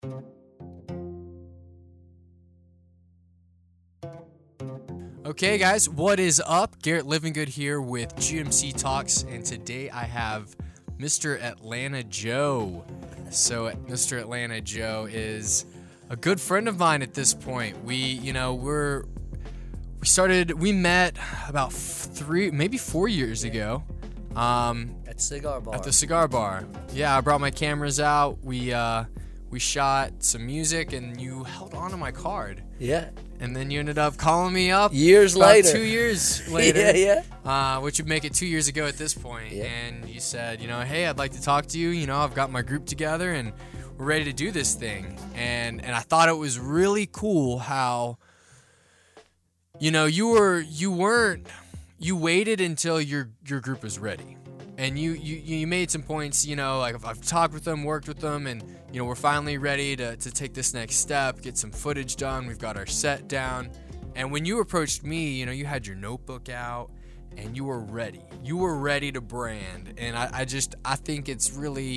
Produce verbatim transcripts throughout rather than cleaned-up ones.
Okay, guys, what is up? Garrett Livingood here with G M C Talks, and today I have Mister Atlanta Joe. So, Mister Atlanta Joe is a good friend of mine at this point. We, you know, we're we started, we met about three, maybe four years ago. Um, at the cigar bar. At the cigar bar. Yeah, I brought my cameras out. We uh, we shot some music, and you held on to my card. Yeah. And then you ended up calling me up years about later. Two years later. yeah, yeah. Uh, which would make it two years ago at this point. Yeah. And you said, you know, hey, I'd like to talk to you. You know, I've got my group together, and we're ready to do this thing. And and I thought it was really cool how, you know, you were you weren't you waited until your your group was ready. And you, you, you made some points, you know, like I've, I've talked with them, worked with them, and, you know, we're finally ready to, to take this next step, get some footage done. We've got our set down. And when you approached me, you know, you had your notebook out and you were ready. You were ready to brand. And I, I just, I think it's really,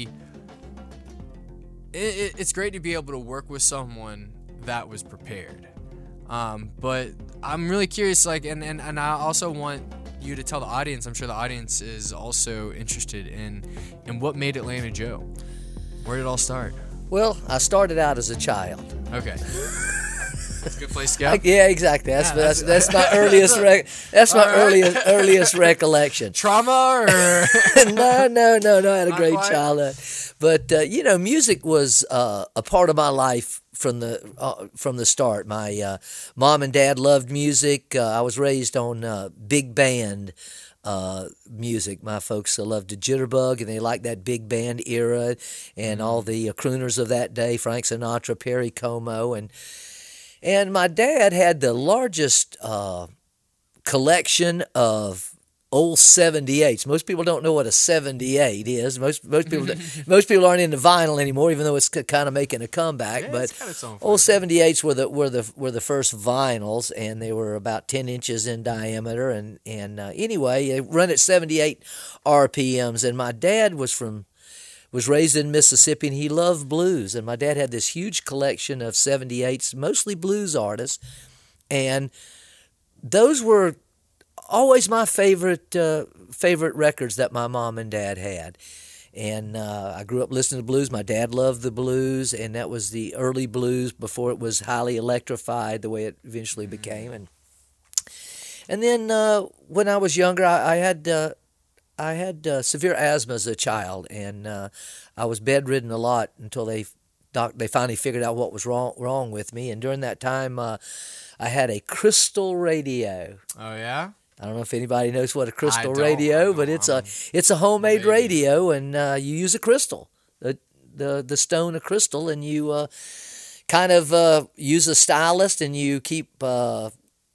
it, it's great to be able to work with someone that was prepared. Um, but I'm really curious, like, and, and, and I also want you to tell the audience, I'm sure the audience is also interested in in what made Atlanta Joe. Where did it all start? Well, I started out as a child. Okay. That's a good place to go. I, yeah, exactly. That's Yeah, that's, that's- that's my earliest rec- that's my All right. earliest earliest recollection. Trauma or no, no, no, no. I had a Not great quite? childhood, but uh, you know, music was uh, a part of my life from the uh, from the start. My uh, mom and dad loved music. Uh, I was raised on uh, big band uh, music. My folks uh, loved the jitterbug, and they liked that big band era and all the uh, crooners of that day: Frank Sinatra, Perry Como, and and my dad had the largest uh, collection of old seventy-eights. Most people don't know what a seventy-eight is. Most most people most people aren't into vinyl anymore, even though it's kind of making a comeback. Yeah, but it's got its own old flavor. seventy-eights were the were the were the first vinyls, and they were about ten inches in diameter. And and uh, anyway, they run at seventy-eight R P Ms. And my dad was from was raised in Mississippi, and he loved blues. And my dad had this huge collection of seventy-eights, mostly blues artists, and those were always my favorite uh, favorite records that my mom and dad had. And uh, I grew up listening to blues. My dad loved the blues, and that was the early blues before it was highly electrified the way it eventually became. And and then uh, when I was younger, I, I had uh, I had uh, severe asthma as a child, and uh, I was bedridden a lot until they doc, they finally figured out what was wrong wrong with me. And during that time, uh, I had a crystal radio. Oh yeah? I don't know if anybody knows what a crystal I don't, radio, I but don't, it's I'm a it's a homemade maybe. radio, and uh, you use a crystal, the the the stone of crystal, and you uh, kind of uh, use a stylus, and you keep uh,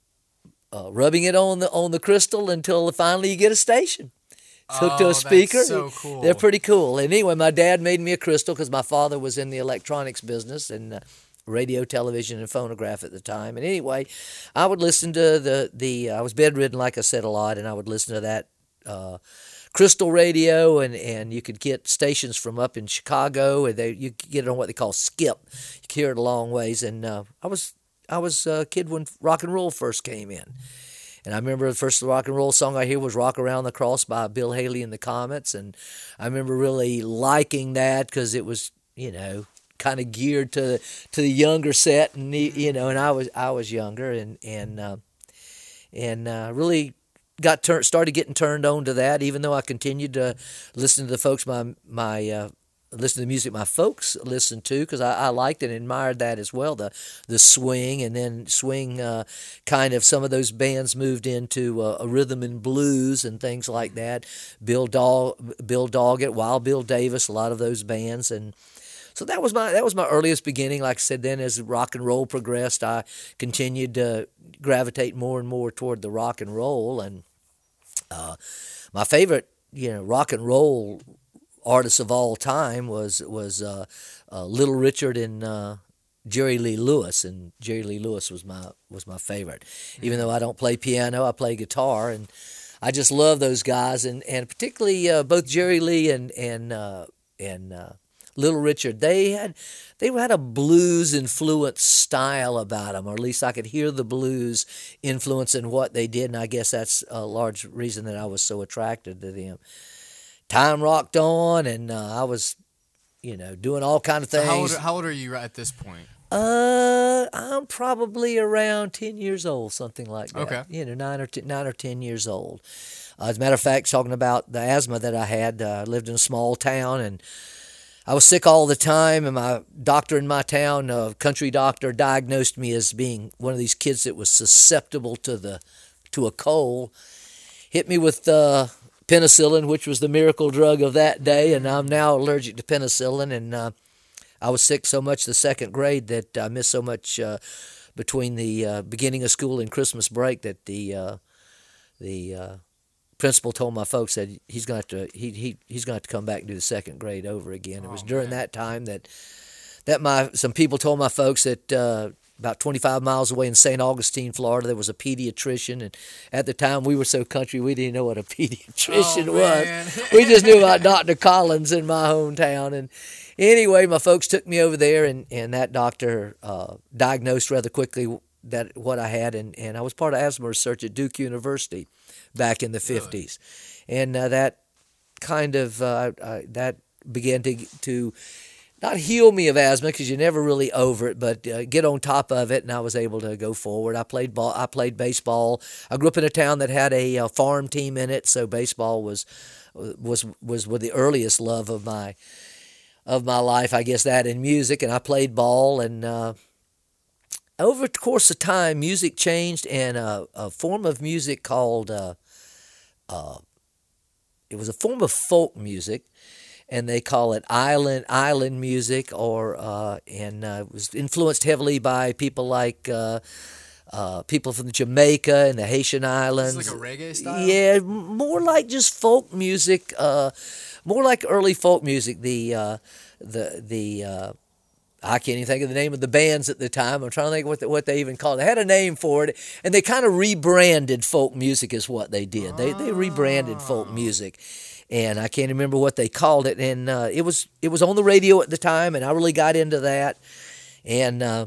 uh, rubbing it on the on the crystal until finally you get a station. It's hooked to Oh, a speaker. that's so cool. They're pretty cool. And anyway, my dad made me a crystal because my father was in the electronics business and uh, radio, television, and phonograph at the time. And anyway, I would listen to the, the I was bedridden, like I said, a lot, and I would listen to that uh, crystal radio, and, and you could get stations from up in Chicago, and they you could get it on what they call skip. You could hear it a long ways. And uh, I was I was a kid when rock and roll first came in. And I remember the first rock and roll song I hear was Rock Around the Cross by Bill Haley and the Comets. And I remember really liking that because it was, you know, kind of geared to to the younger set, and you know, and I was I was younger, and and uh, and uh, really got tur- started getting turned on to that. Even though I continued to listen to the folks my my uh, listen to the music my folks listened to, because I, I liked and admired that as well, the the swing, and then swing uh, kind of some of those bands moved into uh, a rhythm and blues and things like that. Bill Dog, Bill Doggett, Wild Bill Davis, a lot of those bands. And so that was my that was my earliest beginning. Like I said, then as rock and roll progressed, I continued to gravitate more and more toward the rock and roll. And uh, my favorite, you know, rock and roll artists of all time was was uh, uh, Little Richard and uh, Jerry Lee Lewis, and Jerry Lee Lewis was my was my favorite. Mm-hmm. Even though I don't play piano, I play guitar, and I just love those guys, and and particularly uh, both Jerry Lee and and uh, and uh, Little Richard. They had they had a blues influenced style about them, or at least I could hear the blues influence in what they did, and I guess that's a large reason that I was so attracted to them. Time rocked on, and uh, I was, you know, doing all kind of things. So how old, how old are you at this point? Uh, I'm probably around ten years old, something like that. Okay. You know, nine or ten, nine or ten years old. Uh, as a matter of fact, talking about the asthma that I had, uh, I lived in a small town, and I was sick all the time. And my doctor in my town, a country doctor, diagnosed me as being one of these kids that was susceptible to the to a cold. Hit me with uh, penicillin, which was the miracle drug of that day, and I'm now allergic to penicillin. And uh, I was sick so much the second grade that I missed so much uh, between the uh, beginning of school and Christmas break that the uh, the uh, principal told my folks that he's going to have to he he he's going to have to come back and do the second grade over again. It was Oh, during man. that time that that my some people told my folks that uh, about twenty-five miles away in Saint Augustine, Florida, there was a pediatrician, and at the time we were so country we didn't know what a pediatrician Oh, was. man. We just knew about Doctor Collins in my hometown, and anyway, my folks took me over there, and, and that doctor uh, diagnosed rather quickly that what I had, and, and I was part of asthma research at Duke University back in the fifties, and uh, that kind of uh, uh, that began to to not heal me of asthma because you're never really over it, but uh, get on top of it, and I was able to go forward. I played ball, I played baseball. I grew up in a town that had a uh, farm team in it, so baseball was was was with the earliest love of my. of my life, I guess that, and music, and I played ball, and uh, over the course of time, music changed, and uh, a form of music called, uh, uh, it was a form of folk music, and they call it island island music, or uh, and uh, it was influenced heavily by people like uh, uh, people from Jamaica and the Haitian Islands. Is this like a reggae style? Yeah, m- more like just folk music. Uh, More like early folk music. The uh, the the uh, I can't even think of the name of the bands at the time. I'm trying to think what the, what they even called it. They had a name for it, and they kind of rebranded folk music is what they did. They they rebranded folk music, and I can't remember what they called it. And uh, it was it was on the radio at the time, and I really got into that. And uh,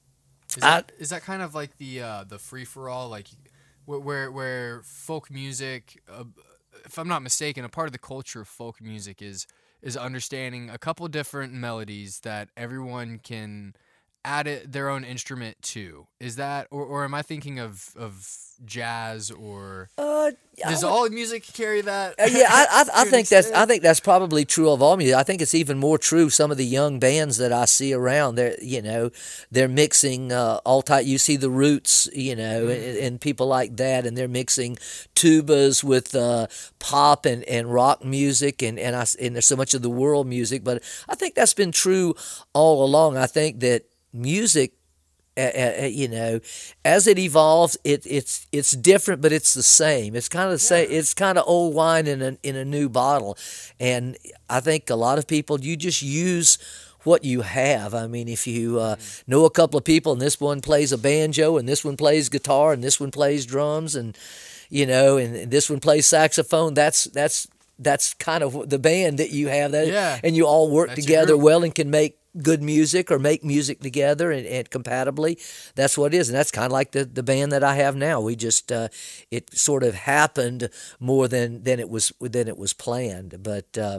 Is that, I, is that kind of like the uh, the free for all, like where where, where folk music? Uh, if I'm not mistaken, a part of the culture of folk music is is understanding a couple different melodies that everyone can add it, their own instrument to. Is that, or, or am I thinking of, of jazz, or uh, does I, all music carry that? Uh, yeah, I, I, I to an think that's I extent? think that's probably true of all music. I think it's even more true. Some of the young bands that I see around, they're you know, they're mixing uh, all type. You see the Roots, you know, Mm. and, and people like that, and they're mixing tubas with uh, pop and, and rock music, and and I and there's so much of the world music. But I think that's been true all along. I think that music. Uh, uh, you know, as it evolves, it it's it's different, but it's the same. It's kind of the same. It's kind of old wine in a in a new bottle, and I think a lot of people, you just use what you have. I mean, if you uh, know a couple of people, and this one plays a banjo, and this one plays guitar, and this one plays drums, and you know, and, and this one plays saxophone. That's that's that's kind of the band that you have. That Yeah. and you all work That's your together group. well and can make good music or make music together and, and compatibly. That's what it is, and that's kind of like the, the band that I have now. We just uh, it sort of happened more than, than it was than it was planned. But uh,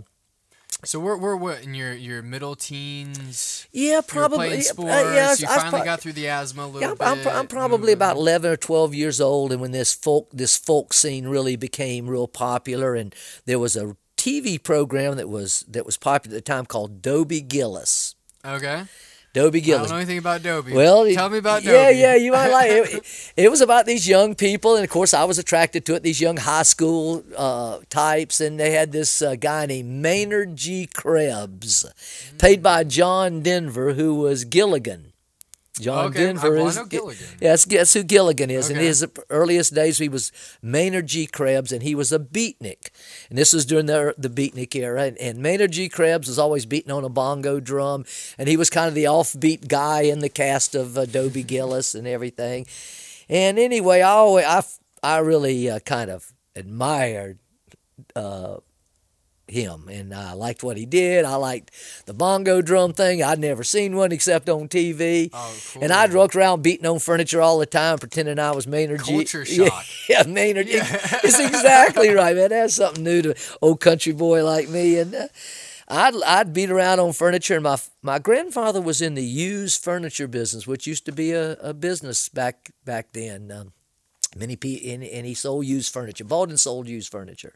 So we're we're what in your your middle teens? yeah, You were probably. playing uh, sports. yeah, I was- you I was finally pro- got through the asthma a little Yeah, I'm, bit. I'm, pro- I'm probably about eleven or twelve years old, and when this folk this folk scene really became real popular, and there was a T V program that was that was popular at the time called Dobie Gillis. Okay. Dobie I Gillis. don't know anything about Dobie. Well, tell me about yeah, Dobie. yeah, you might like it. it. It was about these young people, and of course, I was attracted to it. These young high school uh, types, and they had this uh, guy named Maynard G. Krebs, played by John Denver, who was Gilligan. John Okay, Denver I- well, I is know Gilligan. yes, guess who Gilligan is. In Okay. his earliest days, he was Maynard G. Krebs, and he was a beatnik. And this was during the the beatnik era. And, and Maynard G. Krebs was always beating on a bongo drum, and he was kind of the offbeat guy in the cast of uh, Dobie Gillis and everything. And anyway, I always I I really uh, kind of admired. Uh, him, and I liked what he did. I liked the bongo drum thing. I'd never seen one except on T V. Oh, cool. And I'd walk around beating on furniture all the time, pretending I was Maynard Culture G. shock. Yeah, yeah Maynard. Yeah. It's exactly right, man. That's something new to old country boy like me. And uh, I'd I'd beat around on furniture. And my my grandfather was in the used furniture business, which used to be a, a business back back then. Um, many people, and, and he sold used furniture, bought and sold used furniture.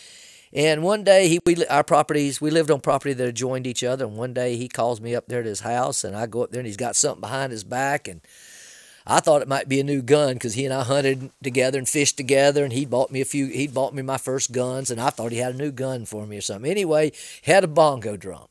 And one day, he we our properties, we lived on property that adjoined each other. And one day, he calls me up there to his house, and I go up there, and he's got something behind his back. And I thought it might be a new gun because he and I hunted together and fished together. And he bought me a few. He bought me my first guns, and I thought he had a new gun for me or something. Anyway, he had a bongo drum.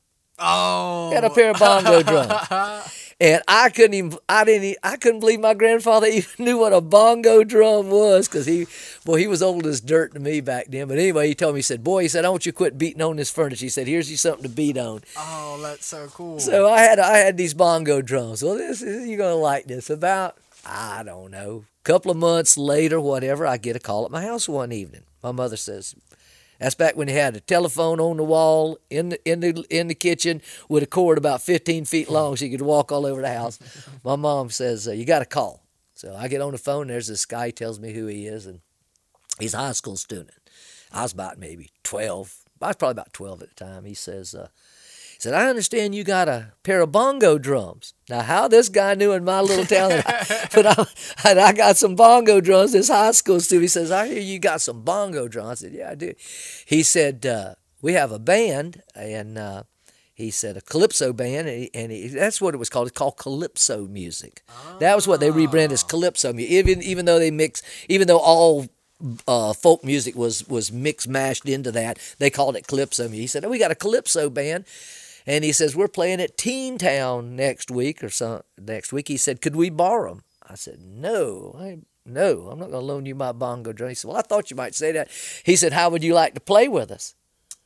Oh, He had a pair of bongo drums. And I couldn't even, I didn't, even, I couldn't believe my grandfather even knew what a bongo drum was, because he, boy, he was old as dirt to me back then. But anyway, he told me, he said, boy, he said, I want you to quit beating on this furniture. He said, here's you something to beat on. Oh, that's so cool. So I had, I had these bongo drums. Well, this is, you're gonna like this. About, I don't know, a couple of months later, whatever, I get a call at my house one evening. My mother says, that's back when they had a telephone on the wall in the in the in the kitchen with a cord about fifteen feet long, so you could walk all over the house. My mom says, uh, "You got a call." So I get on the phone. And there's this guy. He tells me who he is, and he's a high school student. I was about maybe twelve. I was probably about twelve at the time. He says, uh, "He said I understand you got a pair of bongo drums." Now, how this guy knew in my little town that I, but I, I got some bongo drums. This high school student, he says, "I hear you got some bongo drums." I said, "Yeah, I do." He said, uh, "We have a band," and uh, he said a calypso band, and, he, and he, that's what it was called. It's called calypso music. Oh. That was what they rebranded as calypso music. Even even though they mix, even though all uh, folk music was was mixed mashed into that, they called it calypso music. He said, "Oh, we got a calypso band." And he says, we're playing at Teen Town next week or some next week. He said, could we borrow them? I said, no, I, no, I'm not going to loan you my bongo drum. He said, well, I thought you might say that. He said, how would you like to play with us?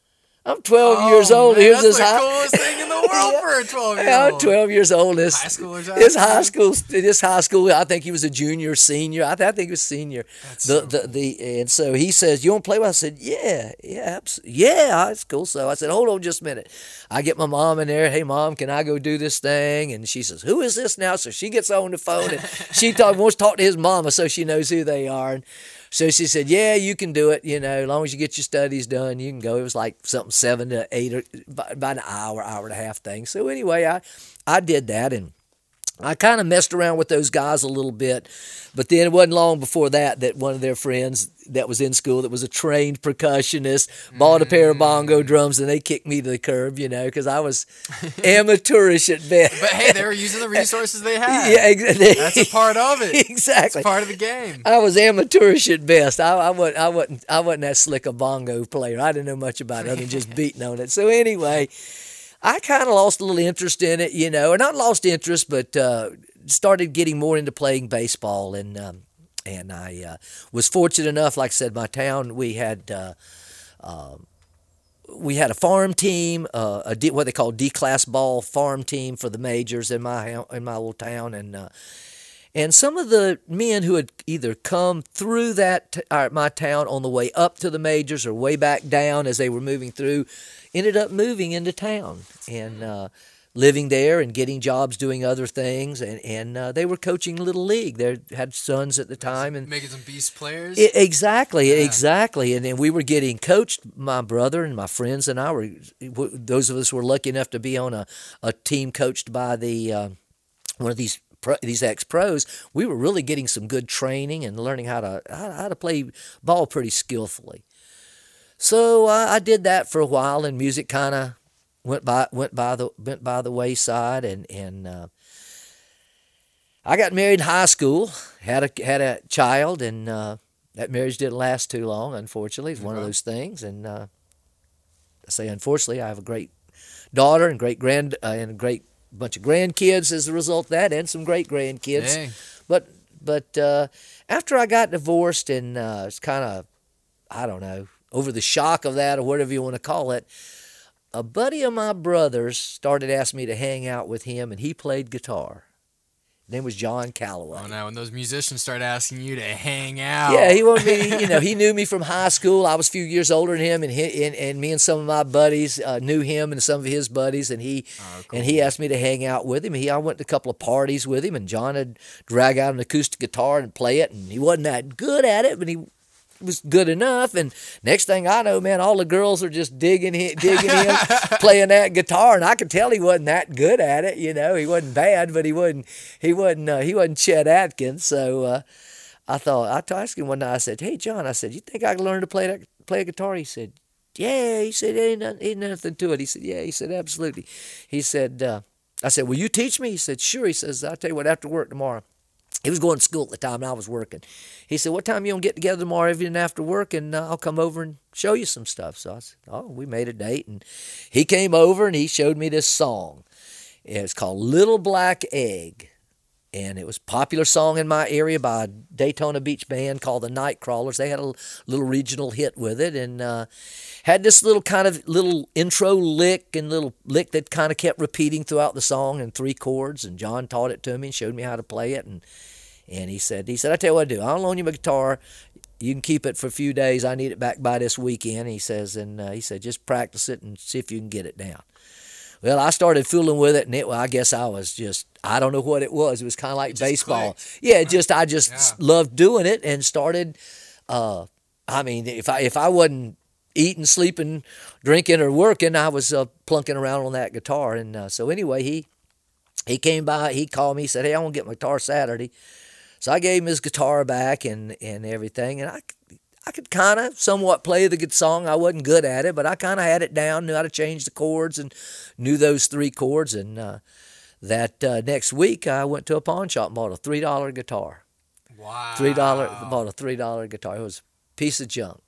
I'm twelve oh, years old. Man, Here's that's this the high... coolest thing in the world yeah. for a twelve-year-old. Yeah, I'm twelve years old. This high schoolers. This high school. This high school. I think he was a junior, senior. I, th- I think he was senior. That's the, so the cool. the and so he says, "You want to play with?" I said, "Yeah, yeah, absolutely. Yeah, that's cool." So I said, "Hold on, just a minute." I get my mom in there. Hey, mom, can I go do this thing? And she says, "Who is this now?" So she gets on the phone and she talk, wants to talk to his mama, so she knows who they are. And so she said, yeah, you can do it, you know, as long as you get your studies done, you can go. It was like something seven to eight, or about an hour, hour and a half thing. So anyway, I, I did that, and I kind of messed around with those guys a little bit, but then it wasn't long before that that one of their friends that was in school that was a trained percussionist bought a pair of bongo drums, and they kicked me to the curb, you know, because I was amateurish at best. But hey, they were using the resources they had. Yeah, exactly. That's a part of it. Exactly. It's part of the game. I was amateurish at best. I, I wasn't. I wasn't. I wasn't that slick a bongo player. I didn't know much about it other than just beating on it. So anyway, I kind of lost a little interest in it, you know, or not lost interest, but uh, started getting more into playing baseball, and um, and I uh, was fortunate enough. Like I said, my town, we had. Uh, uh, We had a farm team, uh, a D, what they call D-class ball farm team for the majors in my in my little town, and uh, and some of the men who had either come through that t- uh, my town on the way up to the majors or way back down as they were moving through, ended up moving into town and uh, living there and getting jobs doing other things, and and uh, they were coaching little league. They had sons at the time, and making some beast players. It, exactly, yeah. exactly, and then we were getting coached. My brother and my friends and I were. Those of us who were lucky enough to be on a, a team coached by the uh, one of these pro, these ex pros. We were really getting some good training and learning how to how, how to play ball pretty skillfully. So uh, I did that for a while, and music kind of went by went by the went by the wayside, and and uh, I got married in high school, had a had a child, and uh, that marriage didn't last too long. Unfortunately, it's one of those things. And uh, I say unfortunately, I have a great daughter and great grand uh, and a great bunch of grandkids as a result of that, and some great grandkids. Dang. But but uh, after I got divorced, and uh, it's kind of I don't know over the shock of that or whatever you want to call it. A buddy of my brother's started asking me to hang out with him, and he played guitar. name was John Calloway. Oh, now when those musicians start asking you to hang out. Yeah, he wanted me. You know, he knew me from high school. I was a few years older than him, and he, and, and me and some of my buddies uh, knew him and some of his buddies, and he Oh, cool. and he asked me to hang out with him. He I went to a couple of parties with him, and John would drag out an acoustic guitar and play it, and he wasn't that good at it, but he was good enough. And next thing I know, man, all the girls are just digging him, digging him, playing that guitar, and I could tell he wasn't that good at it. You know, he wasn't bad, but he wasn't he wasn't uh, he wasn't Chet Atkins. So uh, I thought I asked him one night. I said, "Hey, John," I said, "You think I can learn to play that play a guitar?" He said, "Yeah." He said, "Ain't nothing, ain't nothing to it." He said, "Yeah." He said, "Absolutely." He said, uh, "I said, will you teach me?" He said, "Sure." He says, "I'll tell you what, after work tomorrow." He was going to school at the time, and I was working. He said, "What time you gonna get together tomorrow evening after work, and uh, I'll come over and show you some stuff." So I said, "Oh," we made a date, and he came over and he showed me this song. It's called "Little Black Egg," and it was a popular song in my area by a Daytona Beach band called the Nightcrawlers. They had a little regional hit with it, and uh, had this little kind of little intro lick and little lick that kind of kept repeating throughout the song in three chords. And John taught it to me and showed me how to play it. And and he said, he said, "I tell you what to do. I'll loan you my guitar. You can keep it for a few days. I need it back by this weekend." He says, and uh, he said, "Just practice it and see if you can get it down." Well, I started fooling with it, and it, well, I guess I was just, I don't know what it was. It was kind of like baseball. Clicked. Yeah, just I just Yeah. loved doing it and started, uh, I mean, if I if I wasn't eating, sleeping, drinking, or working, I was uh, plunking around on that guitar. And uh, so anyway, he he came by, he called me, he said, "Hey, I want to get my guitar Saturday." So I gave him his guitar back and, and everything, and I, I could kind of somewhat play the good song. I wasn't good at it, but I kind of had it down, knew how to change the chords, and knew those three chords. And uh, that uh, next week, I went to a pawn shop and bought a three dollar guitar. Wow. Three dollar bought a three dollar guitar. It was a piece of junk.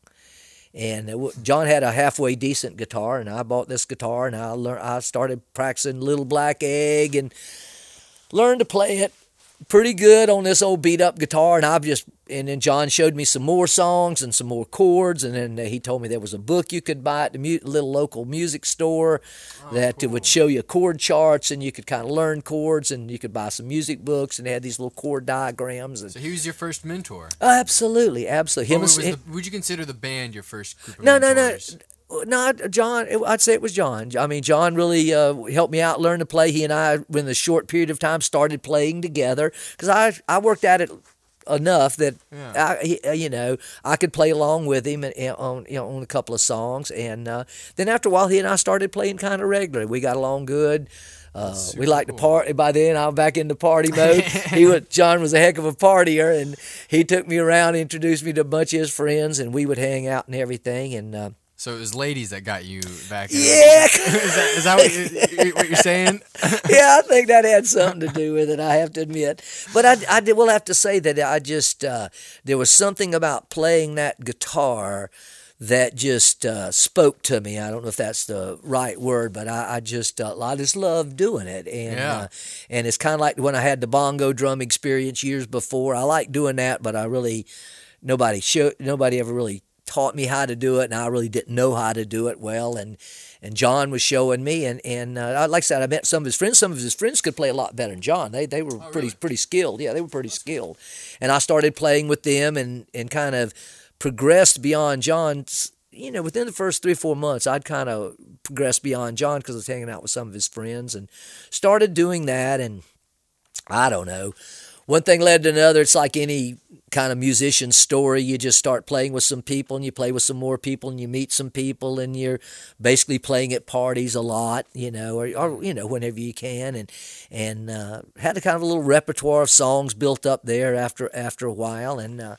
And it w- John had a halfway decent guitar, and I bought this guitar, and I learned. I started practicing "Little Black Egg" and learned to play it pretty good on this old beat up guitar. And I've just and then John showed me some more songs and some more chords, and then he told me there was a book you could buy at the mu- little local music store Oh, that cool. would show you chord charts, and you could kind of learn chords, and you could buy some music books, and they had these little chord diagrams. And So he was your first mentor. oh, absolutely, absolutely. Or Him and- was the, would you consider the band your first group of no, no, no, mentors? no, John. I'd say it was John. I mean, John really uh, helped me out, learn to play. He and I, in a short period of time, started playing together because I I worked at it enough that Yeah. I, he, uh, you know, I could play along with him and, and on you know on a couple of songs. And uh, then after a while, he and I started playing kind of regularly. We got along good. Uh, we super liked to cool. party. By then, I was back into party mode. he was John was a heck of a partier, and he took me around, introduced me to a bunch of his friends, and we would hang out and everything. And uh, So it was ladies that got you back in. yeah. is that, is that what, you, what you're saying? Yeah, I think that had something to do with it, I have to admit. But I, I did, will have to say that I just, uh, there was something about playing that guitar that just uh, spoke to me. I don't know if that's the right word, but I, I just, uh, I just loved doing it. And Yeah. uh, and it's kind of like when I had the bongo drum experience years before. I like doing that, but I really, nobody showed, nobody ever really taught me how to do it, and I really didn't know how to do it well. And and John was showing me, and and uh, like I said, I met some of his friends. Some of his friends could play a lot better than John. They they were Oh, pretty really? pretty skilled. Yeah, they were pretty skilled. And I started playing with them, and and kind of progressed beyond John's. You know, within the first three or four months, I'd kind of progressed beyond John because I was hanging out with some of his friends, and started doing that. And I don't know, one thing led to another. It's like any kind of musician story. You just start playing with some people, and you play with some more people, and you meet some people, and you're basically playing at parties a lot, you know, or, or you know, whenever you can. And and uh, had a kind of a little repertoire of songs built up there after after a while. And uh,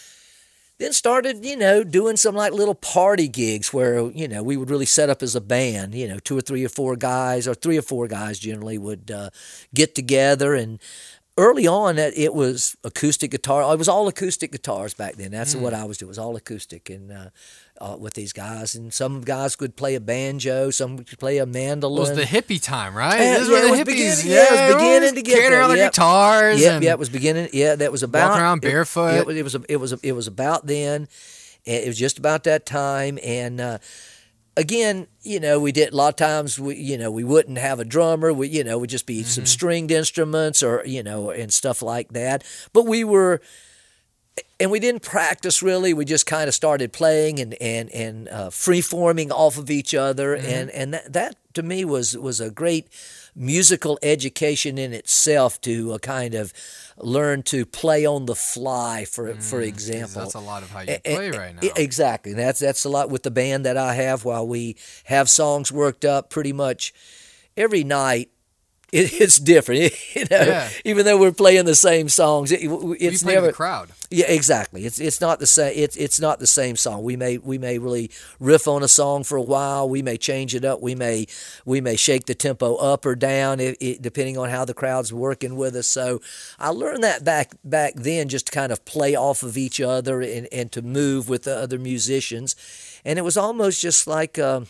then started, you know, doing some like little party gigs where, you know, we would really set up as a band, you know, two or three or four guys, or three or four guys generally would uh, get together. And early on, that it was acoustic guitar. It was all acoustic guitars back then. That's Mm. what I was doing. It was all acoustic, and uh, uh, with these guys. And some guys could play a banjo, some could play a mandolin. It was the hippie time, right? Yeah, this is yeah, where it the was hippies, beginning- yeah, it was beginning to get carrying there, around their yep. guitars. Yeah, and yeah, it was beginning. Yeah, that was about walking around it- barefoot. It, was- it was it was it was about then. And it was just about that time, and uh, again, you know, we did a lot of times. We, you know, we wouldn't have a drummer. We, you know, would just be mm-hmm. some stringed instruments or you know, and stuff like that. But we were, and we didn't practice really. We just kind of started playing and and and uh, free forming off of each other, mm-hmm. and and that that to me was was a great musical education in itself to uh, kind of learn to play on the fly, for mm, for example. That's a lot of how you play and, right now. Exactly. That's that's a lot with the band that I have. While we have songs worked up pretty much every night, it, it's different. you know, yeah. Even though we're playing the same songs, it, it's you play never to the crowd. Yeah, exactly. It's it's not the same. It's it's not the same song. We may we may really riff on a song for a while. We may change it up. We may we may shake the tempo up or down, it, it, depending on how the crowd's working with us. So I learned that back back then, just to kind of play off of each other and, and to move with the other musicians, and it was almost just like. Um,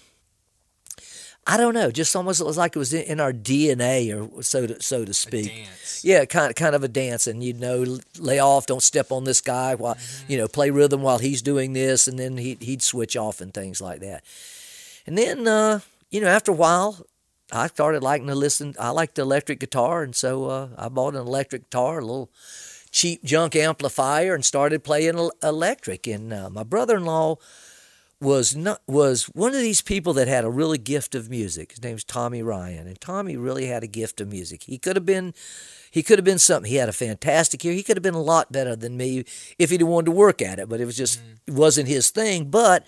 I don't know, just almost it was like it was in our D N A, or so to so to speak. A dance. Yeah, kind of kind of a dance, and you know, lay off, don't step on this guy while mm-hmm. you know, play rhythm while he's doing this, and then he he'd switch off and things like that. And then uh, you know, after a while, I started liking to listen. I liked the electric guitar, and so uh, I bought an electric guitar, a little cheap junk amplifier, and started playing electric. And uh, my brother-in-law was not was one of these people that had a really gift of music. His name's Tommy Ryan, and Tommy really had a gift of music. He could have been, he could have been something. He had a fantastic ear. He could have been a lot better than me if he'd wanted to work at it. But it was just mm. it wasn't his thing. But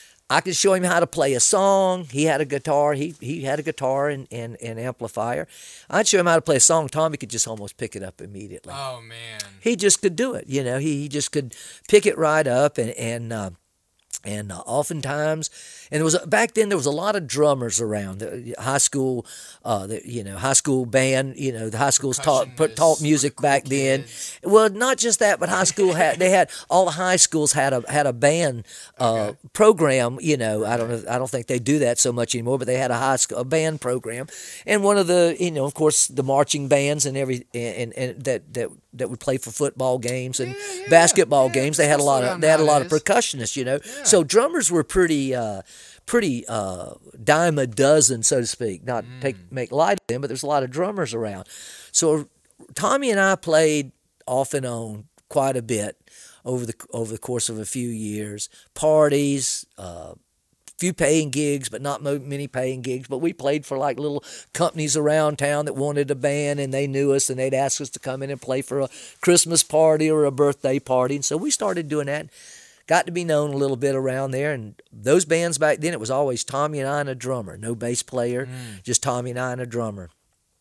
I could show him how to play a song. He had a guitar. He he had a guitar and and, and amplifier. I'd show him how to play a song. Tommy could just almost pick it up immediately. Oh man, he just could do it. You know, he he just could pick it right up and and. Uh, And uh, oftentimes, and it was back then there was a lot of drummers around. The high school, uh, the, you know, high school band. You know, the high schools taught taught music cool back then. Kids. Well, not just that, but high school had they had all the high schools had a had a band uh, okay. program. You know, I don't know, I don't think they do that so much anymore. But they had a high school a band program, and one of the you know, of course, the marching bands and every and and that that. that would play for football games and yeah, yeah, basketball yeah, games. They had a lot of they had a lot of percussionists, you know. Yeah. So drummers were pretty uh, pretty uh, dime a dozen, so to speak. Not mm. take make light of them, but there's a lot of drummers around. So Tommy and I played off and on quite a bit over the over the course of a few years. Parties, uh, few paying gigs, but not many paying gigs. But we played for like little companies around town that wanted a band, and they knew us, and they'd ask us to come in and play for a Christmas party or a birthday party. And so we started doing that. Got to be known a little bit around there. And those bands back then, it was always Tommy and I and a drummer. No bass player, mm. just Tommy and I and a drummer.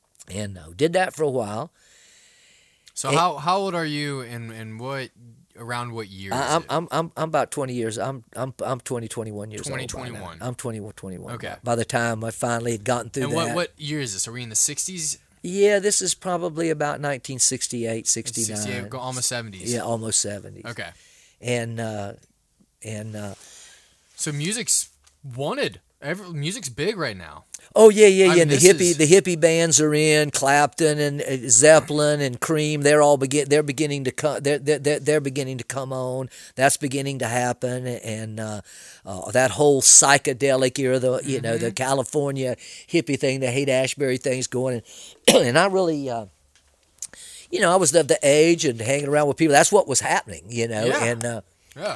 And uh, did that for a while. So and, how how old are you, and, and what... Around what year? Is I'm, it? I'm I'm I'm about twenty years. I'm I'm I'm twenty, twenty-one years twenty, old. twenty-one. I'm twenty, twenty-one. Okay. By the time I finally had gotten through and that. And what, what year is this? Are we in the sixties? Yeah, this is probably about nineteen sixty-eight, sixty-nine. sixty-eight, almost seventies. Yeah, almost seventies. Okay. And uh, and uh, so music's wanted. Every, music's big right now. Oh yeah, yeah, yeah. I and mean, the hippie, is... the hippie bands are in. Clapton and uh, Zeppelin and Cream. They're all begin. They're beginning to come. They're, they're they're beginning to come on. That's beginning to happen. And uh, uh, that whole psychedelic era, the you mm-hmm. know the California hippie thing, the Haight-Ashbury thing's going. And, and I really, uh, you know, I was of the age and hanging around with people. That's what was happening. You know, yeah. and uh, yeah.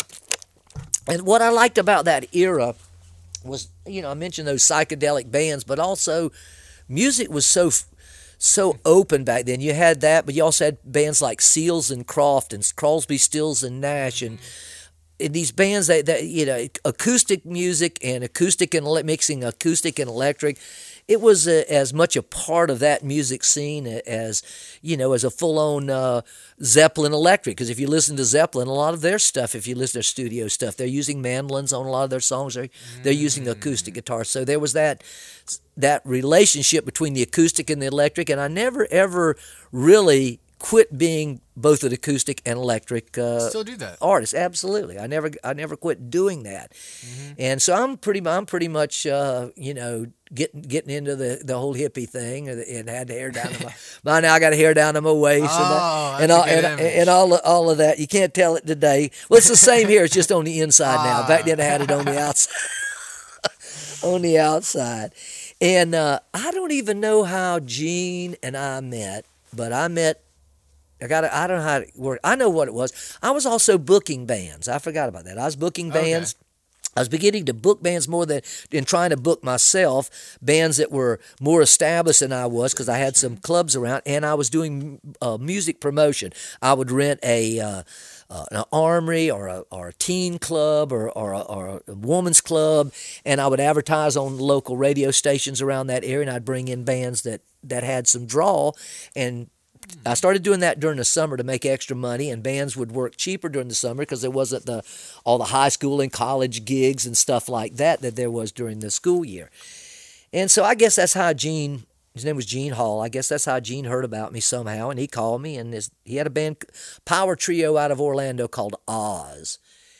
And what I liked about that era was, you know, I mentioned those psychedelic bands, but also music was so so open back then. You had that, but you also had bands like Seals and Croft and Crosby, Stills and Nash, and, and these bands that, that you know, acoustic music and acoustic and mixing acoustic and electric. It was a, as much a part of that music scene as, you know, as a full-on uh, Zeppelin electric. Because if you listen to Zeppelin, a lot of their stuff, if you listen to their studio stuff, they're using mandolins on a lot of their songs. They're, they're using acoustic guitars. So there was that that relationship between the acoustic and the electric. And I never, ever really quit being both an acoustic and electric uh, still do that artist. Absolutely, I never, I never quit doing that. Mm-hmm. And so I'm pretty, I'm pretty much, uh, you know, getting getting into the, the whole hippie thing, and had hair down to my. By now I got hair down to my waist, oh, and, that, and all and, and all of, all of that. You can't tell it today. Well, it's the same here. It's just on the inside now. Back then I had it on the outside. on the outside. And uh, I don't even know how Gene and I met, but I met. I got. I don't know how it worked. I know what it was. I was also booking bands. I forgot about that. I was booking bands. Okay. I was beginning to book bands more than in trying to book myself, bands that were more established than I was because I had some clubs around, and I was doing uh, music promotion. I would rent a uh, uh, an armory or a, or a teen club or, or, a, or a woman's club, and I would advertise on local radio stations around that area, and I'd bring in bands that, that had some draw, and I started doing that during the summer to make extra money, and bands would work cheaper during the summer because there wasn't the all the high school and college gigs and stuff like that that there was during the school year. And so I guess that's how Gene, his name was Gene Hall, I guess that's how Gene heard about me somehow, and he called me, and his, he had a band, power trio out of Orlando called Oz.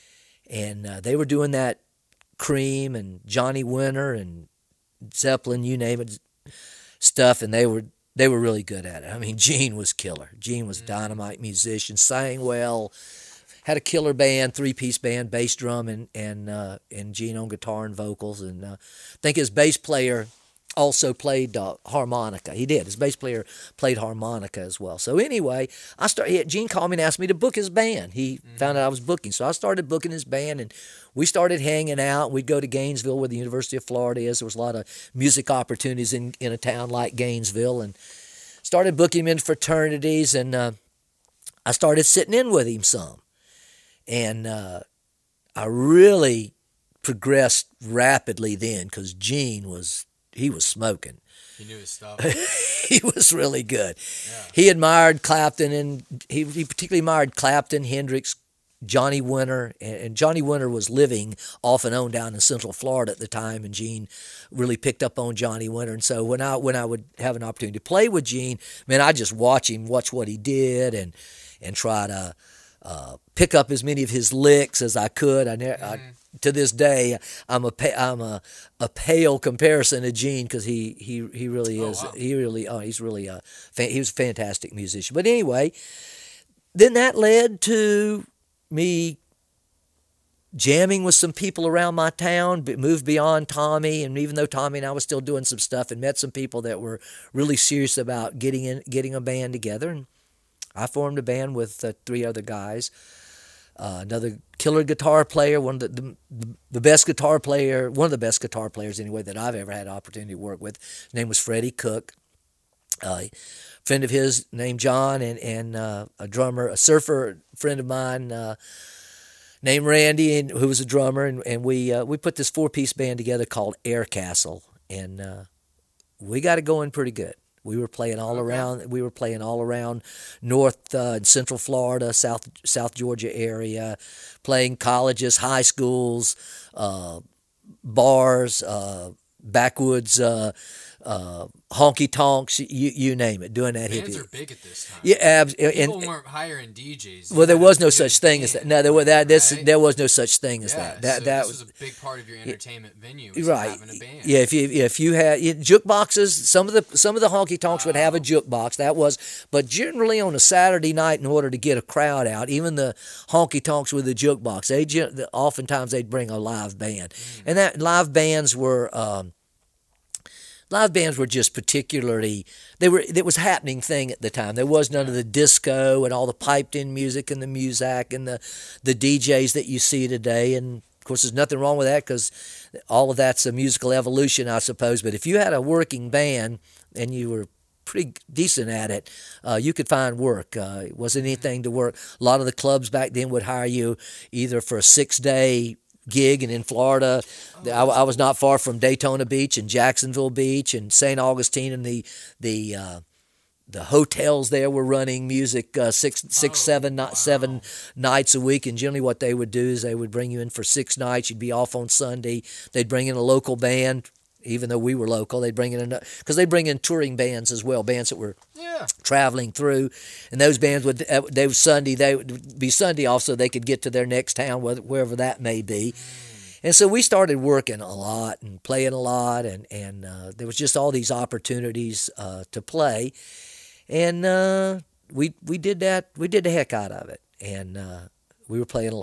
And uh, they were doing that Cream and Johnny Winter and Zeppelin, you name it, stuff, and they were They were really good at it. I mean, Gene was killer. Gene was a dynamite musician, sang well, had a killer band, three-piece band, bass drum, and and uh, and Gene on guitar and vocals. And uh, I think his bass player also played uh, harmonica. He did. His bass player played harmonica as well. So anyway, I started. Gene called me and asked me to book his band. He mm-hmm. found out I was booking, so I started booking his band, and we started hanging out. We'd go to Gainesville, where the University of Florida is. There was a lot of music opportunities in, in a town like Gainesville, and started booking him in fraternities, and uh, I started sitting in with him some. And uh, I really progressed rapidly then because Gene was, he was smoking. He knew his stuff. He was really good. Yeah. He admired Clapton, and he, he particularly admired Clapton, Hendrix, Johnny Winter, and Johnny Winter was living off and on down in Central Florida at the time, and Gene really picked up on Johnny Winter. And so when I when I would have an opportunity to play with Gene, man, I just watch him, watch what he did, and and try to uh, pick up as many of his licks as I could. I, mm-hmm. I to this day, I'm a I'm a, a pale comparison to Gene because he, he he really is. Oh, wow. He really oh he's really a he was a fantastic musician. But anyway, then that led to me jamming with some people around my town, but moved beyond Tommy, and even though Tommy and I was still doing some stuff, and met some people that were really serious about getting in, getting a band together, and I formed a band with uh, three other guys. Uh, another killer guitar player, one of the, the the best guitar player, one of the best guitar players anyway that I've ever had an opportunity to work with. His name was Freddie Cook. Uh, friend of his named John, and and uh, a drummer, a surfer friend of mine uh, named Randy, and who was a drummer, and and we uh, we put this four piece band together called Air Castle, and uh, we got it going pretty good. We were playing all okay. around. We were playing all around North uh, and Central Florida, South South Georgia area, playing colleges, high schools, uh, bars, uh, backwoods. Uh, Uh, honky tonks, you you name it, doing that hippie. Bands are big at this time. Yeah, abs- people and, weren't hiring D Js. Well, there was no such thing as that. No, there was that. This right? There was no such thing as yeah, that. That so that this was a big part of your entertainment yeah, venue. Was right? Having a band. Yeah, if you if you had you, jukeboxes, some of the some of the honky tonks wow. would have a jukebox. That was, but generally on a Saturday night, in order to get a crowd out, even the honky tonks with the jukebox, they oftentimes they'd bring a live band, mm. and that live bands were. Um, Live bands were just particularly, they were, it was a happening thing at the time. There was none of the disco and all the piped-in music and the Muzak and the, the D Js that you see today. And, of course, there's nothing wrong with that because all of that's a musical evolution, I suppose. But if you had a working band and you were pretty decent at it, uh, you could find work. Uh, it wasn't anything to work. A lot of the clubs back then would hire you either for a six-day gig, and in Florida, I, I was not far from Daytona Beach and Jacksonville Beach and Saint Augustine, and the the uh, the hotels there were running music uh, six six oh, seven wow. seven nights a week. And generally, what they would do is they would bring you in for six nights. You'd be off on Sunday. They'd bring in a local band. Even though we were local, they'd bring in because they bring in touring bands as well, bands that were yeah. traveling through, and those bands would they would Sunday they would be Sunday off so they could get to their next town, wherever that may be. Mm. And so we started working a lot and playing a lot, and and uh, there was just all these opportunities uh, to play, and uh, we we did that we did the heck out of it, and uh, we were playing a lot.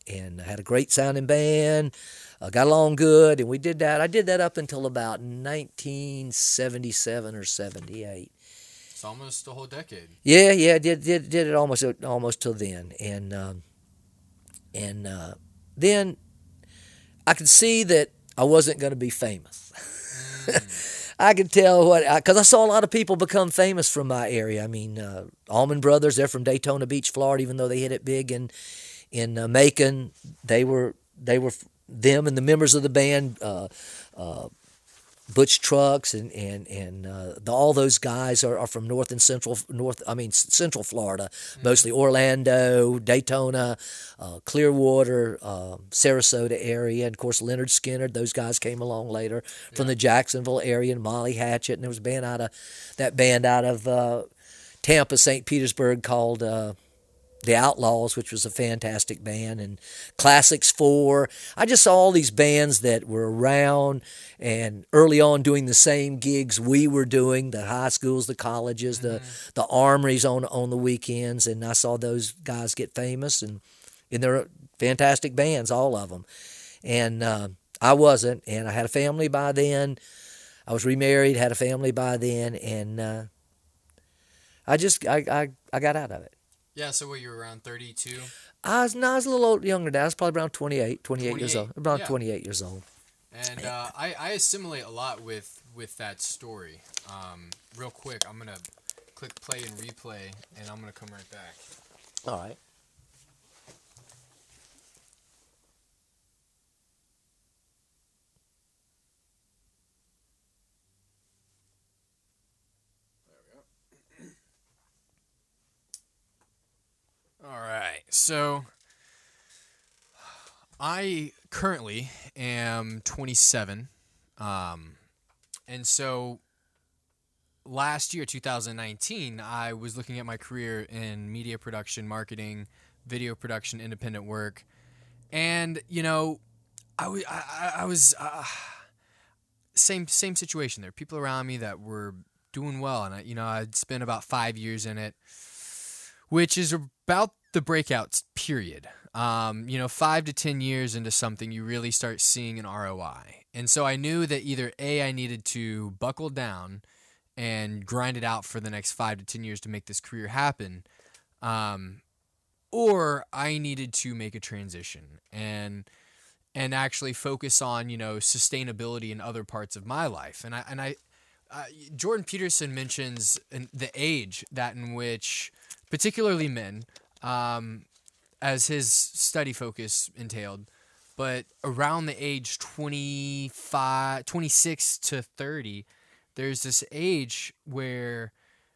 and had a great sounding band. Uh, got along good, and we did that. I did that up until about nineteen seventy-seven or seventy-eight. It's almost a whole decade. Yeah, yeah, did did did it almost almost till then, and um, and uh, then I could see that I wasn't going to be famous. Mm. I could tell what, because I, I saw a lot of people become famous from my area. I mean, uh, Allman Brothers, they're from Daytona Beach, Florida. Even though they hit it big in in uh, Macon, they were they were them and the members of the band. Uh, uh, Butch Trucks and and and uh, the, all those guys are, are from North and Central North. I mean Central Florida, mm-hmm. mostly Orlando, Daytona, uh, Clearwater, uh, Sarasota area, and of course Leonard Skinner. Those guys came along later from yeah. the Jacksonville area, and Molly Hatchet, and there was a band out of that band out of uh, Tampa, Saint Petersburg called. Uh, The Outlaws, which was a fantastic band, and Classics Four. I just saw all these bands that were around and early on doing the same gigs we were doing, the high schools, the colleges, mm-hmm. the the armories on on the weekends, and I saw those guys get famous, and, and they're fantastic bands, all of them. And uh, I wasn't, and I had a family by then. I was remarried, had a family by then, and uh, I just I, I I got out of it. Yeah, so what, you were around thirty-two? I was, no, I was a little old, younger than that. I was probably around twenty-eight, twenty-eight, twenty-eight years old. Around yeah. twenty-eight years old. And uh, I, I assimilate a lot with, with that story. Um, real quick, I'm going to click play and replay, and I'm going to come right back. All right. All right, so I currently am twenty-seven, um, and so last year, two thousand nineteen, I was looking at my career in media production, marketing, video production, independent work, and, you know, I, w- I, I was, uh, same same situation there, people around me that were doing well, and, I, you know, I'd spent about five years in it, which is about the breakout period. Um, you know, five to ten years into something, you really start seeing an R O I. And so I knew that either A, I needed to buckle down and grind it out for the next five to ten years to make this career happen, um, or I needed to make a transition and and actually focus on, you know, sustainability in other parts of my life. And I and I uh, Jordan Peterson mentions the age that in which particularly men, um, as his study focus entailed, but around the age twenty-five, twenty-six to thirty, there's this age where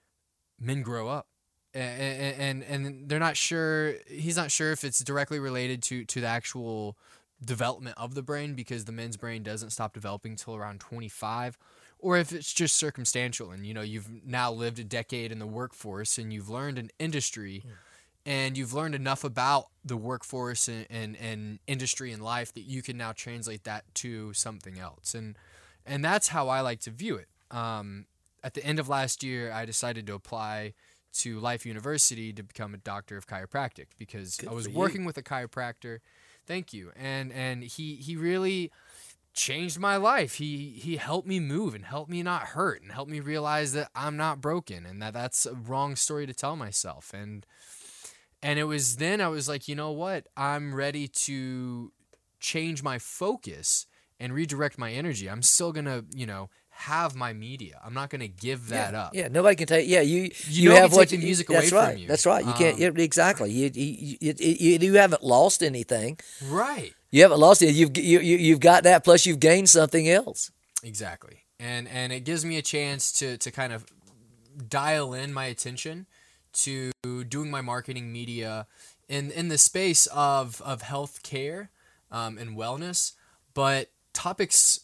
men grow up, and, and and they're not sure, he's not sure if it's directly related to, to the actual development of the brain, because the men's brain doesn't stop developing until around twenty-five, or if it's just circumstantial, and, you know, you've now lived a decade in the workforce, and you've learned an industry, yeah. and you've learned enough about the workforce and, and, and industry and life that you can now translate that to something else. And and that's how I like to view it. Um, at the end of last year, I decided to apply to Life University to become a doctor of chiropractic, because Good I was working with a chiropractor. Thank you. And and he, he really changed my life. He he helped me move and helped me not hurt and helped me realize that I'm not broken and that that's a wrong story to tell myself. And and it was then I was like, you know what? I'm ready to change my focus and redirect my energy. I'm still going to, you know, have my media. I'm not going to give that yeah, up. Yeah, nobody can take. Yeah, you you, you know have can what take the music you, away that's right, from you. That's right. You can't. Um, Yeah, exactly. You you, you you you haven't lost anything. Right. You haven't lost it. You've you, you you've got that. Plus, you've gained something else. Exactly. And and it gives me a chance to to kind of dial in my attention to doing my marketing media in in the space of of healthcare um, and wellness, but topics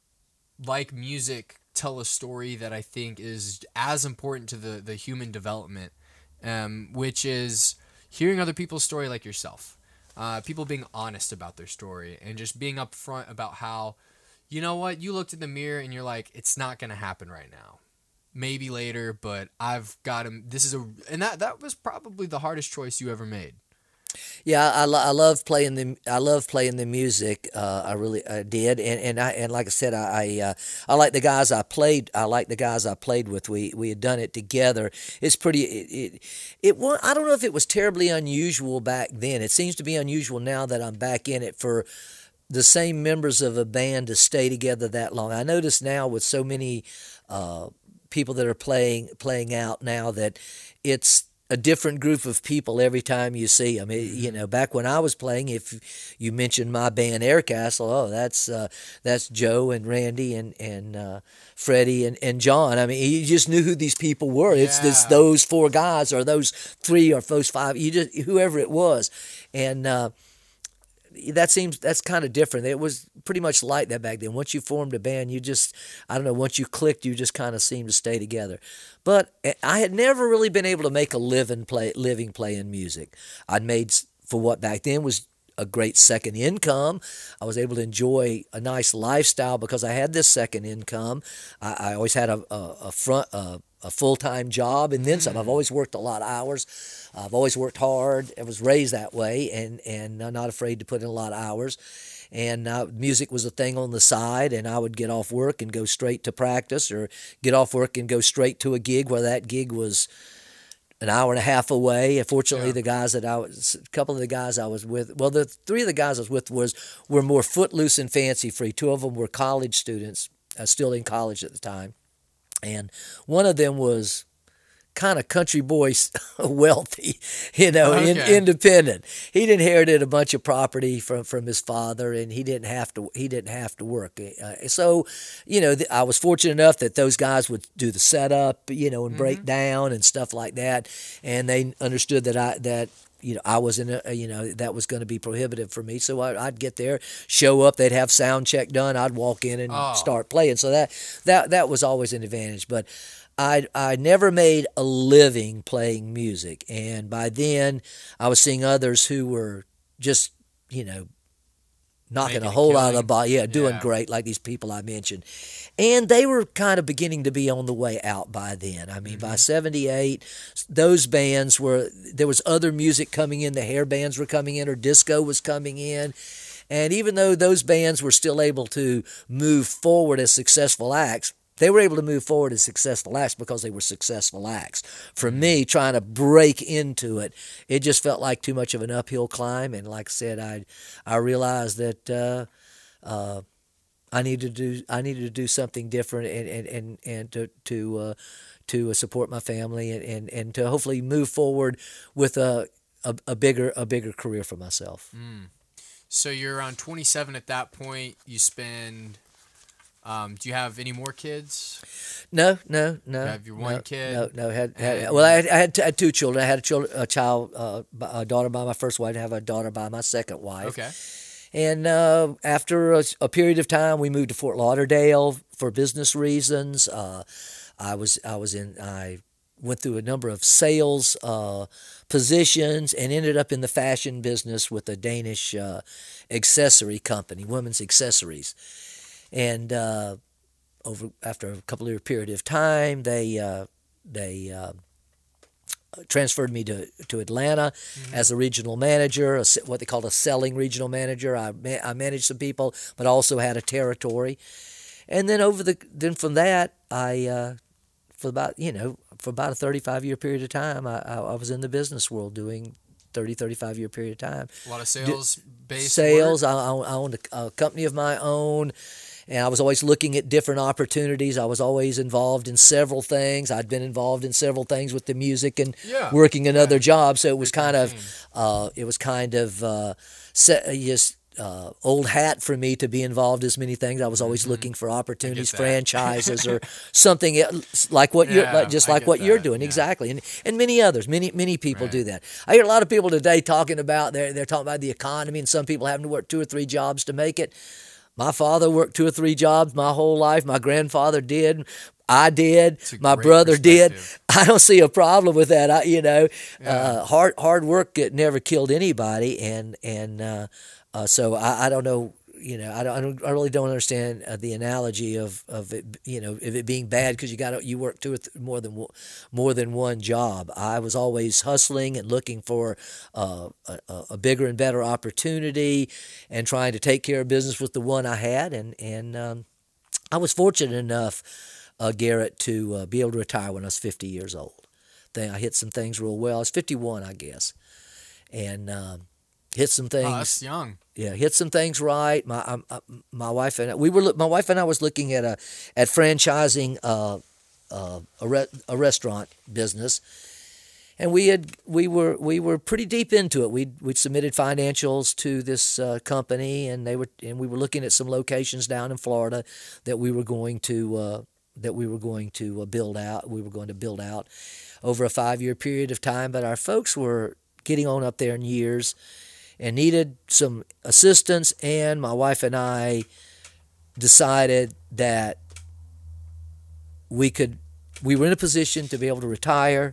like music tell a story that I think is as important to the, the human development, um, which is hearing other people's story like yourself. Uh, people being honest about their story and just being upfront about how, you know what, you looked in the mirror and you're like, it's not going to happen right now. Maybe later, but I've got him. This is a, and that, that was probably the hardest choice you ever made. Yeah, I, lo- I love playing the I love playing the music. Uh, I really I did, and and I and like I said, I I, uh, I like the guys I played. I like the guys I played with. We we had done it together. It's pretty. It it, it wa- I don't know if it was terribly unusual back then. It seems to be unusual now that I'm back in it for the same members of a band to stay together that long. I notice now with so many uh, people that are playing playing out now that it's a different group of people every time you see them. It, you know, back when I was playing, if you mentioned my band Aircastle, oh, that's uh, that's Joe and Randy and and uh, Freddie and, and John. I mean, you just knew who these people were. Yeah. It's it's those four guys or those three or those five. You just whoever it was, and. Uh, that seems that's kind of different. It was pretty much like that back then. Once you formed a band, you just I don't know. Once you clicked, you just kind of seemed to stay together. But I had never really been able to make a living play living playing music. I'd made for what back then was a great second income. I was able to enjoy a nice lifestyle because I had this second income. I, I always had a, a, a front. A, a full-time job and then some. I've always worked a lot of hours. I've always worked hard. I was raised that way and, and I'm not afraid to put in a lot of hours. And uh, music was a thing on the side, and I would get off work and go straight to practice or get off work and go straight to a gig where that gig was an hour and a half away. And fortunately, yeah. the guys that I was, a couple of the guys I was with, well, the three of the guys I was with was were more footloose and fancy free. Two of them were college students, uh, still in college at the time. And one of them was kind of country boy wealthy, you know, okay. in, independent. He'd inherited a bunch of property from, from his father, and he didn't have to he didn't have to work. Uh, so, you know, th- I was fortunate enough that those guys would do the setup, you know, and mm-hmm. break down and stuff like that, and they understood that I that. You know, I was in a, you know, that was going to be prohibitive for me. So I, I'd get there, show up, they'd have sound check done. I'd walk in and oh. start playing. So that, that, that was always an advantage. But I, I never made a living playing music. And by then I was seeing others who were just, you know, knocking Making a whole lot of the ball. Yeah, doing yeah. great, like these people I mentioned. And they were kind of beginning to be on the way out by then. I mean, mm-hmm. by seventy-eight, those bands were, there was other music coming in. The hair bands were coming in, or disco was coming in. And even though those bands were still able to move forward as successful acts, they were able to move forward as successful acts because they were successful acts. For me, trying to break into it, it just felt like too much of an uphill climb. And like I said, I I realized that uh, uh, I needed to do I needed to do something different and and and, and to to uh, to support my family and, and, and to hopefully move forward with a a, a bigger a bigger career for myself. Mm. So you're around twenty-seven at that point. You spend. Um, do you have any more kids? No, no, no. You have your one no, kid? No, no. Had, had well, I had, I had, t- I had two children. I had a, child, a child, uh, a daughter by my first wife. I have a daughter by my second wife. Okay. And uh, after a, a period of time, we moved to Fort Lauderdale for business reasons. Uh, I was, I was in, I went through a number of sales uh, positions and ended up in the fashion business with a Danish uh, accessory company, women's accessories. And uh, over after a couple of year period of time, they uh, they uh, transferred me to to Atlanta mm-hmm. as a regional manager, a, what they called a selling regional manager. I I managed some people, but also had a territory. And then over the then from that, I uh, for about you know for about a thirty-five year period of time, I I, I was in the business world doing. thirty, thirty-five year period of time. A lot of sales based Sales. work? I, I owned a, a company of my own. And I was always looking at different opportunities. I was always involved in several things. I'd been involved in several things with the music and yeah. working another yeah. job. So it was kind of, uh, it was kind of uh, set, just uh, old hat for me to be involved in as many things. I was always mm-hmm. looking for opportunities, franchises, or something else, like what you're, yeah, like, just like what that. you're doing, yeah. exactly. And and many others, many many people right. do that. I hear a lot of people today talking about they're they're talking about the economy and some people having to work two or three jobs to make it. My father worked two or three jobs my whole life. My grandfather did. I did. My brother did. I don't see a problem with that. I, you know, yeah. uh, hard hard work never killed anybody, and and uh, uh, so I, I don't know. you know, I don't, I, don't, I really don't understand uh, the analogy of, of it, you know, of it being bad because you got you work two or th- more than more than one job. I was always hustling and looking for uh, a, a bigger and better opportunity, and trying to take care of business with the one I had. And and um, I was fortunate enough, uh, Garrett, to uh, be able to retire when I was fifty years old. Then I hit some things real well. I was fifty-one, I guess, and um, hit some things. Oh, that's young. Yeah, hit some things right. My um, uh, my wife and I, we were my wife and I was looking at a at franchising uh, uh, a re, a restaurant business, and we had we were we were pretty deep into it. We we submitted financials to this uh, company, and they were and we were looking at some locations down in Florida that we were going to uh, that we were going to uh, build out. We were going to build out over a five year period of time, but our folks were getting on up there in years and needed some assistance, and my wife and I decided that we could we were in a position to be able to retire,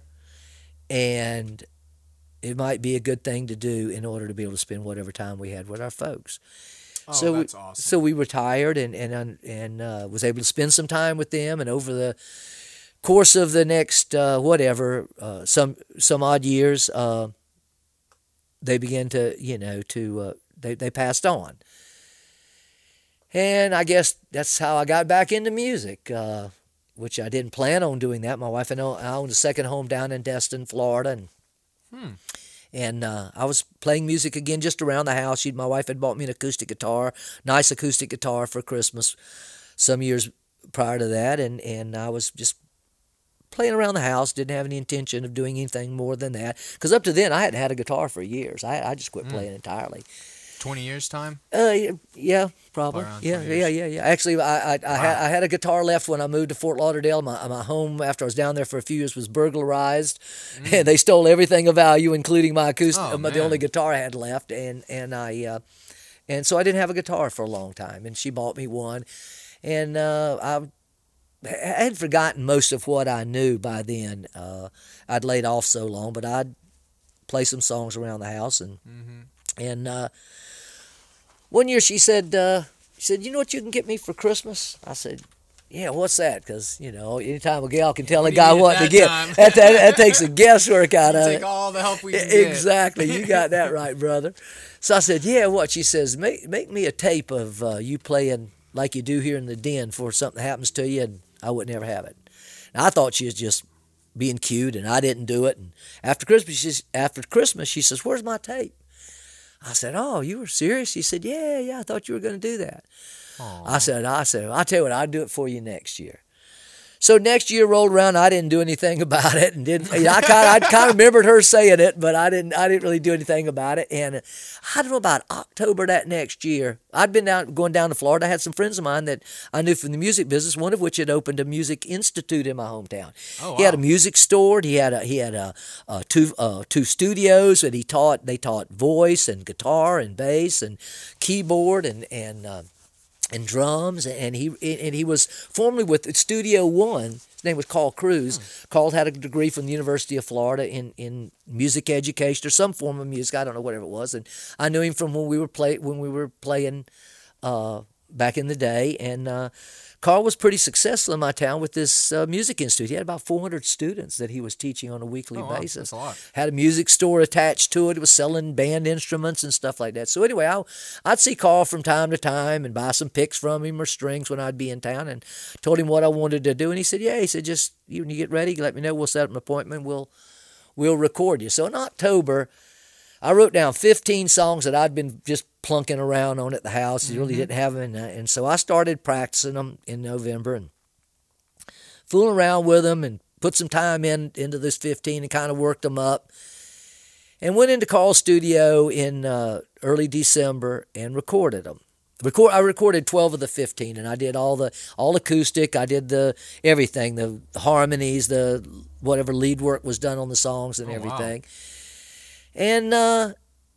and it might be a good thing to do in order to be able to spend whatever time we had with our folks. Oh, so that's we, awesome. So we retired and and and uh, was able to spend some time with them, and over the course of the next uh, whatever uh, some some odd years, uh, they began to you know to uh, they they passed on, and I guess that's how I got back into music, uh, which I didn't plan on doing that. My wife and I owned a second home down in Destin, Florida, and Hmm. and uh, I was playing music again just around the house. She, my wife had bought me an acoustic guitar, nice acoustic guitar for Christmas some years prior to that, and and I was just playing around the house. Didn't have any intention of doing anything more than that, because up to then I hadn't had a guitar for years. I I just quit Mm. playing entirely. twenty years time? Uh, yeah, yeah, probably. Around Yeah, twenty yeah, years. yeah, yeah. Actually, I, I, I, Wow. had, I had a guitar left when I moved to Fort Lauderdale. My, my home after I was down there for a few years was burglarized, Mm. and they stole everything of value, including my acoustic, Oh, uh, the man. only guitar I had left. And and I, uh, and so I didn't have a guitar for a long time. And she bought me one, and uh, I. I had forgotten most of what I knew by then. Uh, I'd laid off so long, but I'd play some songs around the house, and Mm-hmm. and uh, one year she said, uh, she said, you know what you can get me for Christmas? I said, yeah, what's that? Because, you know, anytime a gal can tell What a do you guy need at what to that get, time? that, that, that takes a guesswork out You of take it. all the help we can Exactly. get. You got that right, brother. So I said, yeah, what? She says, make, make me a tape of uh, you playing like you do here in the den for something happens to you, and I would never have it. And I thought she was just being cute, and I didn't do it. And after Christmas, she, after Christmas, she says, where's my tape? I said, oh, you were serious? She said, yeah, yeah, I thought you were going to do that. Aw. I said, I said, I'll tell you what, I'll do it for you next year. So next year rolled around, I didn't do anything about it, and didn't. You know, I kind of, I kind of remembered her saying it, but I didn't, I didn't really do anything about it. And I don't know, about October that next year, I'd been down, going down to Florida. I had some friends of mine that I knew from the music business. One of which had opened a music institute in my hometown. Oh, wow. He had a music store. He had a, he had a, a two, uh, two studios, and he taught. They taught voice and guitar and bass and keyboard and and. Uh, and drums, and he and he was formerly with Studio One. His name was Carl Cruz. Hmm. Carl had a degree from the University of Florida in, in music education or some form of music. I don't know whatever it was, and I knew him from when we were play when we were playing uh, back in the day. And uh, Carl was pretty successful in my town with this uh, music institute. He had about four hundred students that he was teaching on a weekly Oh, wow. basis. That's a lot. Had a music store attached to it. It was selling band instruments and stuff like that. So anyway, I, I'd see Carl from time to time and buy some picks from him or strings when I'd be in town, and told him what I wanted to do. And he said, yeah, he said, just you, when you get ready, let me know. We'll set up an appointment. We'll, we'll record you. So in October, I wrote down fifteen songs that I'd been just plunking around on at the house. You really Mm-hmm. didn't have them. And, uh, and so I started practicing them in November and fooling around with them, and put some time in into this fifteen and kind of worked them up. And went into Carl's studio in uh, early December and recorded them. Record, I recorded twelve of the fifteen, and I did all the all acoustic. I did the everything, the harmonies, the whatever lead work was done on the songs and Oh, wow. everything. And uh,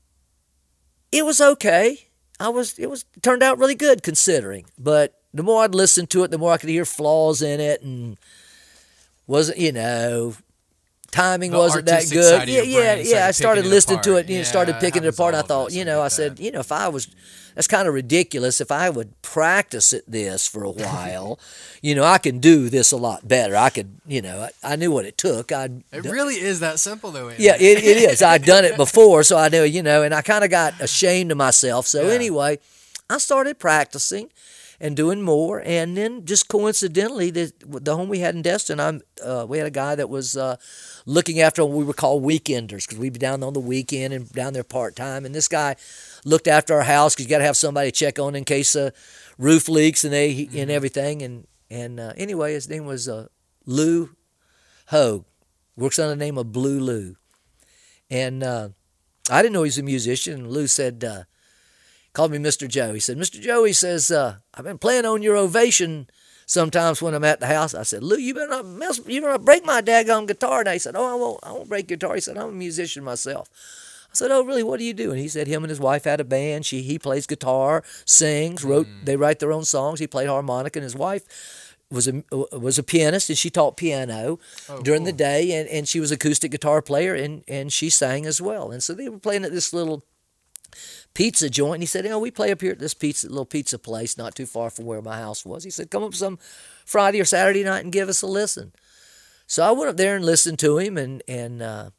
it was okay. I was it was it turned out really good considering. But the more I'd listened to it, the more I could hear flaws in it, and wasn't you know timing The wasn't that artistic good. side of Yeah, your yeah, brain yeah. I started started picking it listening to apart. it, you know, Yeah, started it picking it happens apart. all I of thought, us. you I know, I get said, that. you know, if I was, that's kind of ridiculous. If I would practice at this for a while, you know, I can do this a lot better. I could, you know, I, I knew what it took. I'd, It really is that simple, though. Isn't yeah, it? it, it is. I'd done it before, so I knew, you know, and I kind of got ashamed of myself. So Yeah. anyway, I started practicing and doing more, and then just coincidentally, the the home we had in Destin, I'm uh, we had a guy that was uh, looking after what we were called weekenders because we'd be down on the weekend and down there part time, and this guy looked after our house because you got to have somebody check on in case uh, roof leaks and they mm-hmm. and everything, and and uh, anyway, his name was uh, Lou Hogue, works under the name of Blue Lou, and uh, I didn't know he was a musician. And Lou said. Uh, Called me Mister Joe. He said, Mister Joe, he says, uh, I've been playing on your Ovation sometimes when I'm at the house. I said, Lou, you better not mess, you better not break my daggone guitar. And he said, oh, I won't, I won't break your guitar. He said, I'm a musician myself. I said, oh, really? What do you do? And he said, him and his wife had a band. She, he plays guitar, sings, wrote, mm. they write their own songs. He played harmonica, and his wife was a was a pianist, and she taught piano oh, during cool. the day, and, and she was an acoustic guitar player, and, and she sang as well. And so they were playing at this little pizza joint, and he said, you know, we play up here at this pizza little pizza place not too far from where my house was. He said, come up some Friday or Saturday night and give us a listen. So I went up there and listened to him, and and uh,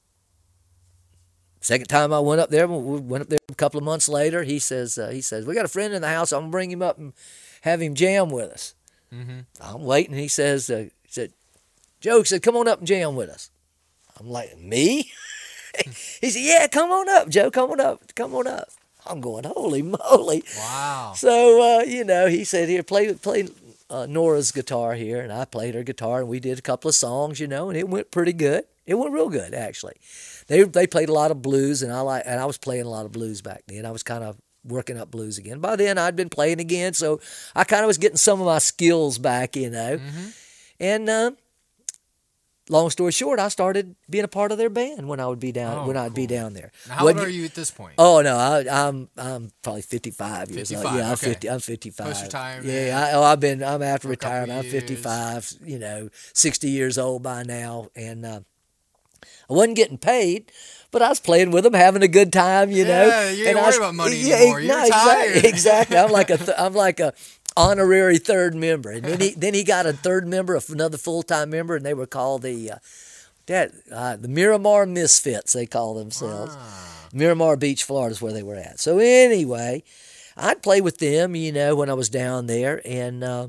second time I went up there, we went up there a couple of months later. He says, uh, he says, we got a friend in the house. I'm gonna bring him up and have him jam with us. Mm-hmm. I'm waiting. He says, uh, he said, Joe, he said, come on up and jam with us. I'm like, me? He said, yeah, come on up, Joe. Come on up. Come on up. I'm going, holy moly. Wow. So, uh, you know, he said, here, play play uh, Nora's guitar here. And I played her guitar, and we did a couple of songs, you know, and it went pretty good. It went real good, actually. They they played a lot of blues, and I like, and I was playing a lot of blues back then. I was kind of working up blues again. By then, I'd been playing again, so I kind of was getting some of my skills back, you know. Mm-hmm. And, uh, long story short, I started being a part of their band when I would be down oh, when I'd cool. be down there. Now, how when old are you, you at this point? Oh no, I, I'm I'm probably fifty-five years fifty-five, old. Yeah, I'm okay. fifty. I'm fifty-five. Post retirement. Yeah, I, oh, I've been. I'm after retirement. I'm years. fifty-five. You know, sixty years old by now, and uh, I wasn't getting paid, but I was playing with them, having a good time. You know, yeah, you ain't and worried I, about money yeah, anymore. You're no, retired. Exactly, exactly. I'm like a. Th- I'm like a. honorary third member, and then he then he got a third member, another full time member, and they were called the. Uh, That uh, the Miramar Misfits, they call themselves. Ah. Miramar Beach, Florida is where they were at. So anyway, I'd play with them, you know, when I was down there, and uh,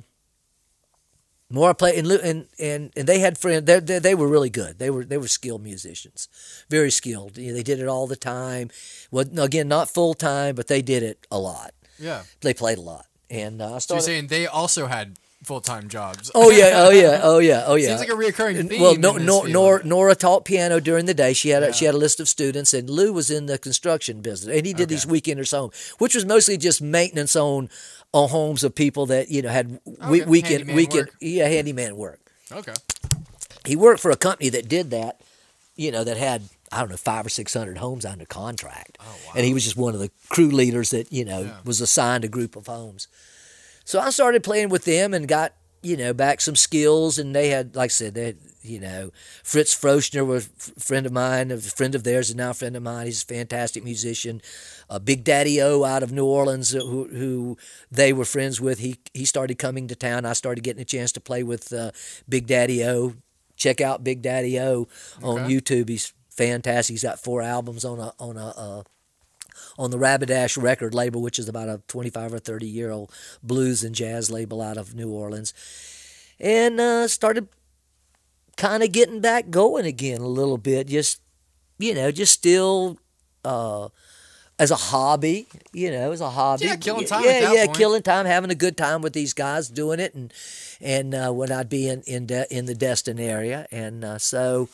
more I played, and and and, and they had friends. They, they they were really good. They were they were skilled musicians, very skilled. You know, they did it all the time. Well, again, not full time, but they did it a lot. Yeah, they played a lot, and uh, I started. So you're saying they also had full-time jobs. Oh yeah, oh yeah, oh yeah, oh yeah. Seems like a recurring theme. Well, no, in this no, field. Nora, Nora taught piano during the day. She had a, Yeah. she had a list of students, and Lou was in the construction business, and he did Okay. these weekenders home, which was mostly just maintenance on on homes of people that you know had we, Okay. weekend Handyman weekend work. yeah handyman work. Okay. He worked for a company that did that, you know, that had I don't know five or six hundred homes under contract, Oh, wow. and he was just one of the crew leaders that you know Yeah. was assigned a group of homes. So I started playing with them and got. You know, back some skills, and they had, like I said, they had, you know, Fritz Froschner was a friend of mine, a friend of theirs, and now a friend of mine. He's a fantastic musician. Uh, Big Daddy O out of New Orleans, who who they were friends with. He he started coming to town. I started getting a chance to play with uh, Big Daddy O. Check out Big Daddy O on Okay. YouTube. He's fantastic. He's got four albums on a on a. Uh, on the Rapidash record label, which is about a twenty-five or thirty year old blues and jazz label out of New Orleans, and uh, started kind of getting back going again a little bit. Just you know, just still uh, as a hobby, you know, as a hobby. Yeah, killing time Yeah, at that yeah, point. killing time, having a good time with these guys doing it, and and uh, when I'd be in in, De- in the Destin area, and uh, so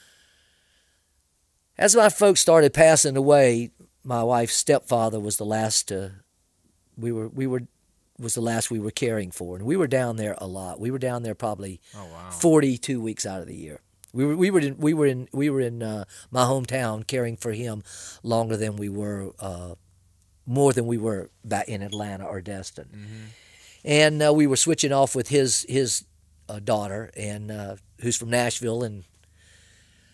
as my folks started passing away. My wife's stepfather was the last uh, we were we were was the last we were caring for, and we were down there a lot. We were down there probably Oh, wow. forty-two weeks out of the year. We were we were in we were in we were in uh, my hometown caring for him longer than we were uh, more than we were back in Atlanta or Destin, mm-hmm. and uh, we were switching off with his his uh, daughter and uh, who's from Nashville, and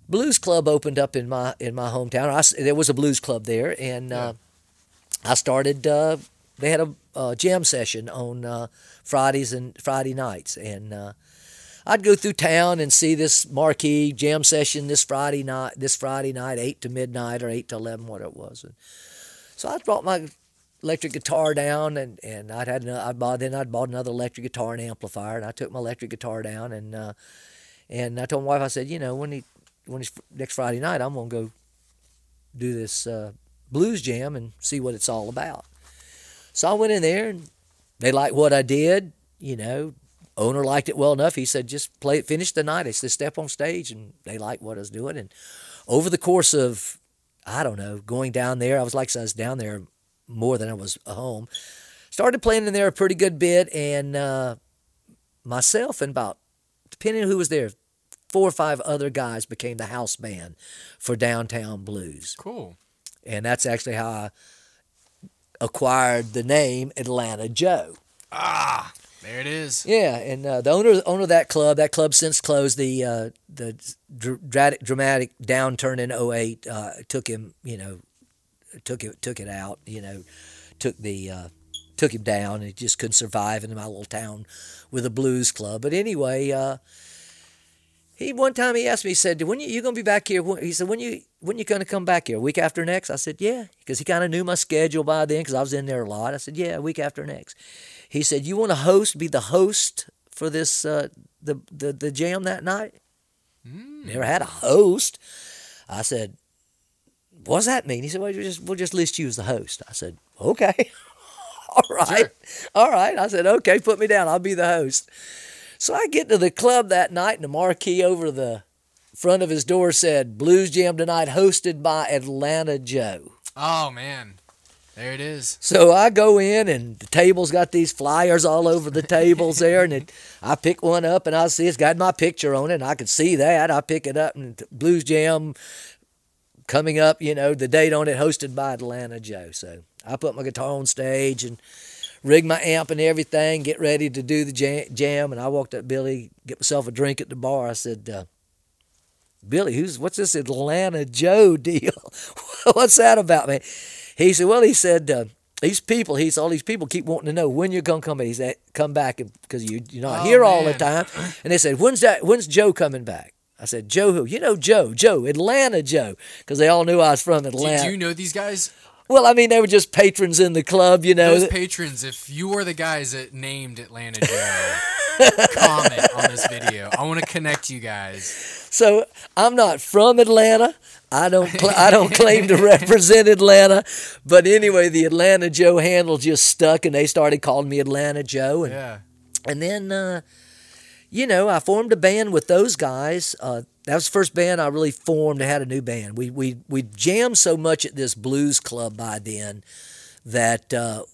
blues club opened up in my in my hometown. I, there was a blues club there, and Yeah. uh, I started. Uh, they had a, a jam session on uh, Fridays and Friday nights, and uh, I'd go through town and see this marquee jam session this Friday night. This Friday night, eight to midnight or eight to eleven, what it was. And so I brought my electric guitar down, and, and I'd had another, I bought then I'd bought another electric guitar and amplifier, and I took my electric guitar down, and uh, and I told my wife, I said, you know, when he when it's next Friday night, I'm gonna go do this uh, blues jam and see what it's all about. So I went in there, and they liked what I did. You know, owner liked it well enough. He said, just play it, finish the night. I said, step on stage, and they liked what I was doing. And over the course of, I don't know, going down there, I was like I was down there more than I was at home. Started playing in there a pretty good bit, and uh, myself and about, depending on who was there, four or five other guys became the house band for Downtown Blues. Cool. And that's actually how I acquired the name Atlanta Joe. Ah, there it is. Yeah, and uh, the owner owner of that club, that club since closed. The uh, the dr- dramatic downturn in oh eight uh, took him, you know, took it took it out, you know, took the uh, took him down, and he just couldn't survive in my little town with a blues club. But anyway, uh, he one time he asked me, he said, "When you you gonna be back here?" He said, "When you when you gonna come back here? Week after next?" I said, "Yeah," because he kind of knew my schedule by then, because I was in there a lot. I said, "Yeah, week after next." He said, "You want to host, be the host for this uh, the, the the jam that night?" Mm. Never had a host. I said, "What does that mean?" He said, "Well, we'll just we'll just list you as the host." I said, "Okay, all right, sure. all right." I said, "Okay, put me down. I'll be the host." So I get to the club that night, and the marquee over the front of his door said, "Blues Jam tonight, hosted by Atlanta Joe." Oh man. There it is. So I go in, and the table's got these flyers all over the tables there, and it, I pick one up, and I see it's got my picture on it, and I could see that. I pick it up, and Blues Jam coming up, you know, the date on it, hosted by Atlanta Joe. So I put my guitar on stage and rig my amp and everything, get ready to do the jam, and I walked up to Billy, get myself a drink at the bar. I said, uh, "Billy, who's what's this Atlanta Joe deal? What's that about, man?" He said, "Well," he said, uh, these people, he's all these people keep wanting to know when you're gonna come back. He said, "Come back, because you you're not oh, here man. all the time." And they said, "When's that? When's Joe coming back?" I said, "Joe who?" "You know Joe, Joe, Atlanta Joe," because they all knew I was from Atlanta. Do you know these guys? Well, I mean, they were just patrons in the club, you know. Those patrons, if you were the guys that named Atlanta Joe, comment on this video. I want to connect you guys. So I'm not from Atlanta. I don't. Cl- I don't claim to represent Atlanta. But anyway, the Atlanta Joe handle just stuck, and they started calling me Atlanta Joe. And, yeah. And then, uh, you know, I formed a band with those guys. Uh, that was the first band I really formed. I had a new band. We we we jammed so much at this blues club by then that uh,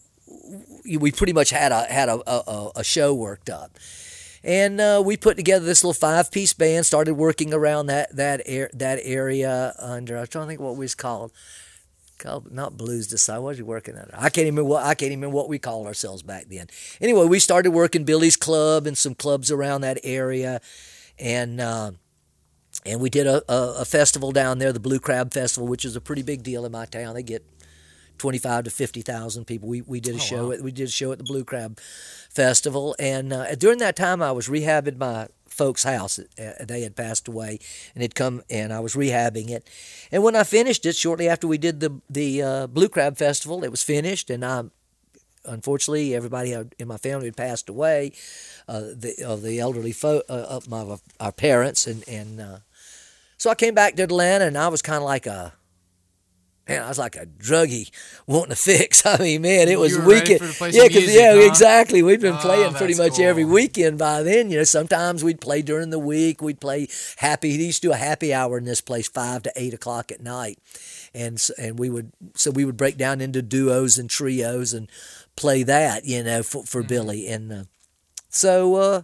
we pretty much had a had a, a, a show worked up. And uh, we put together this little five-piece band, started working around that that air, that area under, I'm trying to think what we was called. Called not Blues Decide. What was you working under? I can't even what I can't even remember what we called ourselves back then. Anyway, we started working Billy's Club and some clubs around that area, and uh, and we did a, a, a festival down there, the Blue Crab Festival, which is a pretty big deal in my town. They get twenty-five to fifty thousand people. We we did a oh, show. Wow. At, we did a show at the Blue Crab Festival, and uh, during that time, I was rehabbing my folks' house. Uh, they had passed away, and had come, and I was rehabbing it. And when I finished it, shortly after we did the the uh, Blue Crab Festival, it was finished, and I, unfortunately, everybody in my family had passed away, uh, the of the elderly folk, uh, of my our parents, and and uh, so I came back to Atlanta, and I was kind of like a. Man, I was like a druggie wanting to fix. I mean, man, it was you were weekend. Ready for to play yeah, because yeah, huh? exactly. We've been oh, playing pretty much cool. every weekend by then. You know, sometimes we'd play during the week. We'd play happy. He used to do a happy hour in this place, five to eight o'clock at night, and and we would so we would break down into duos and trios and play that. You know, for for mm-hmm. Billy, and uh, so. Uh,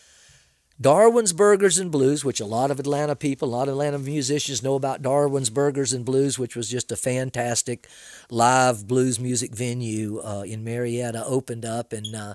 Darwin's Burgers and Blues, which a lot of Atlanta people, a lot of Atlanta musicians know about Darwin's Burgers and Blues, which was just a fantastic live blues music venue uh, in Marietta, opened up. And uh,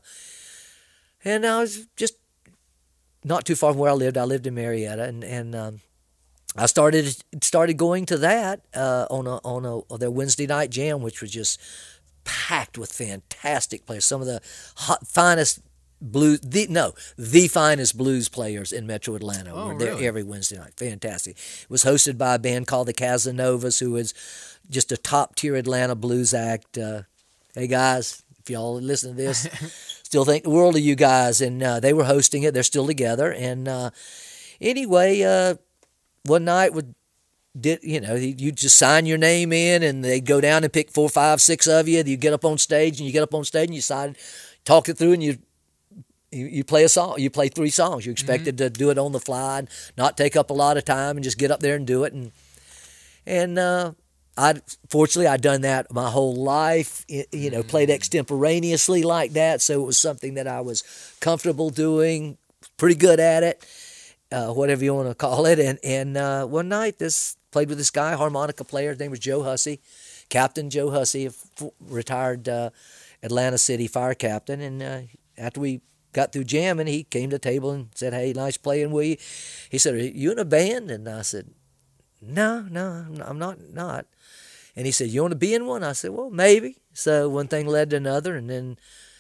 and I was just not too far from where I lived. I lived in Marietta. And, and um, I started started going to that uh, on a on a on their Wednesday night jam, which was just packed with fantastic players. Some of the hot, finest blues, the no, the finest blues players in Metro Atlanta Oh, were there really? every Wednesday night. Fantastic. It was hosted by a band called the Casanovas, who is just a top tier Atlanta blues act. Uh, hey guys, if y'all listen to this, still think the world of you guys. And uh, they were hosting it. They're still together. And uh, anyway, uh, one night would did you know you just sign your name in, and they go down and pick four, five, six of you. You get up on stage, and you get up on stage, and you sign, talk it through, and you you, you play a song. You play three songs. You're expected mm-hmm. to do it on the fly, and not take up a lot of time, and just get up there and do it. And and uh, I fortunately I'd done that my whole life. You know, played extemporaneously like that, so it was something that I was comfortable doing, pretty good at it. Uh, whatever you want to call it. And and uh, one night, this played with this guy, harmonica player. His name was Joe Hussey, Captain Joe Hussey, a f- retired uh, Atlanta City fire captain. And uh, after we got through jamming, he came to the table and said, "Hey, nice playing with you." He said, "Are you in a band?" And I said, "No, no, I'm not, not." And he said, "You want to be in one?" I said, "Well, maybe." So one thing led to another, and then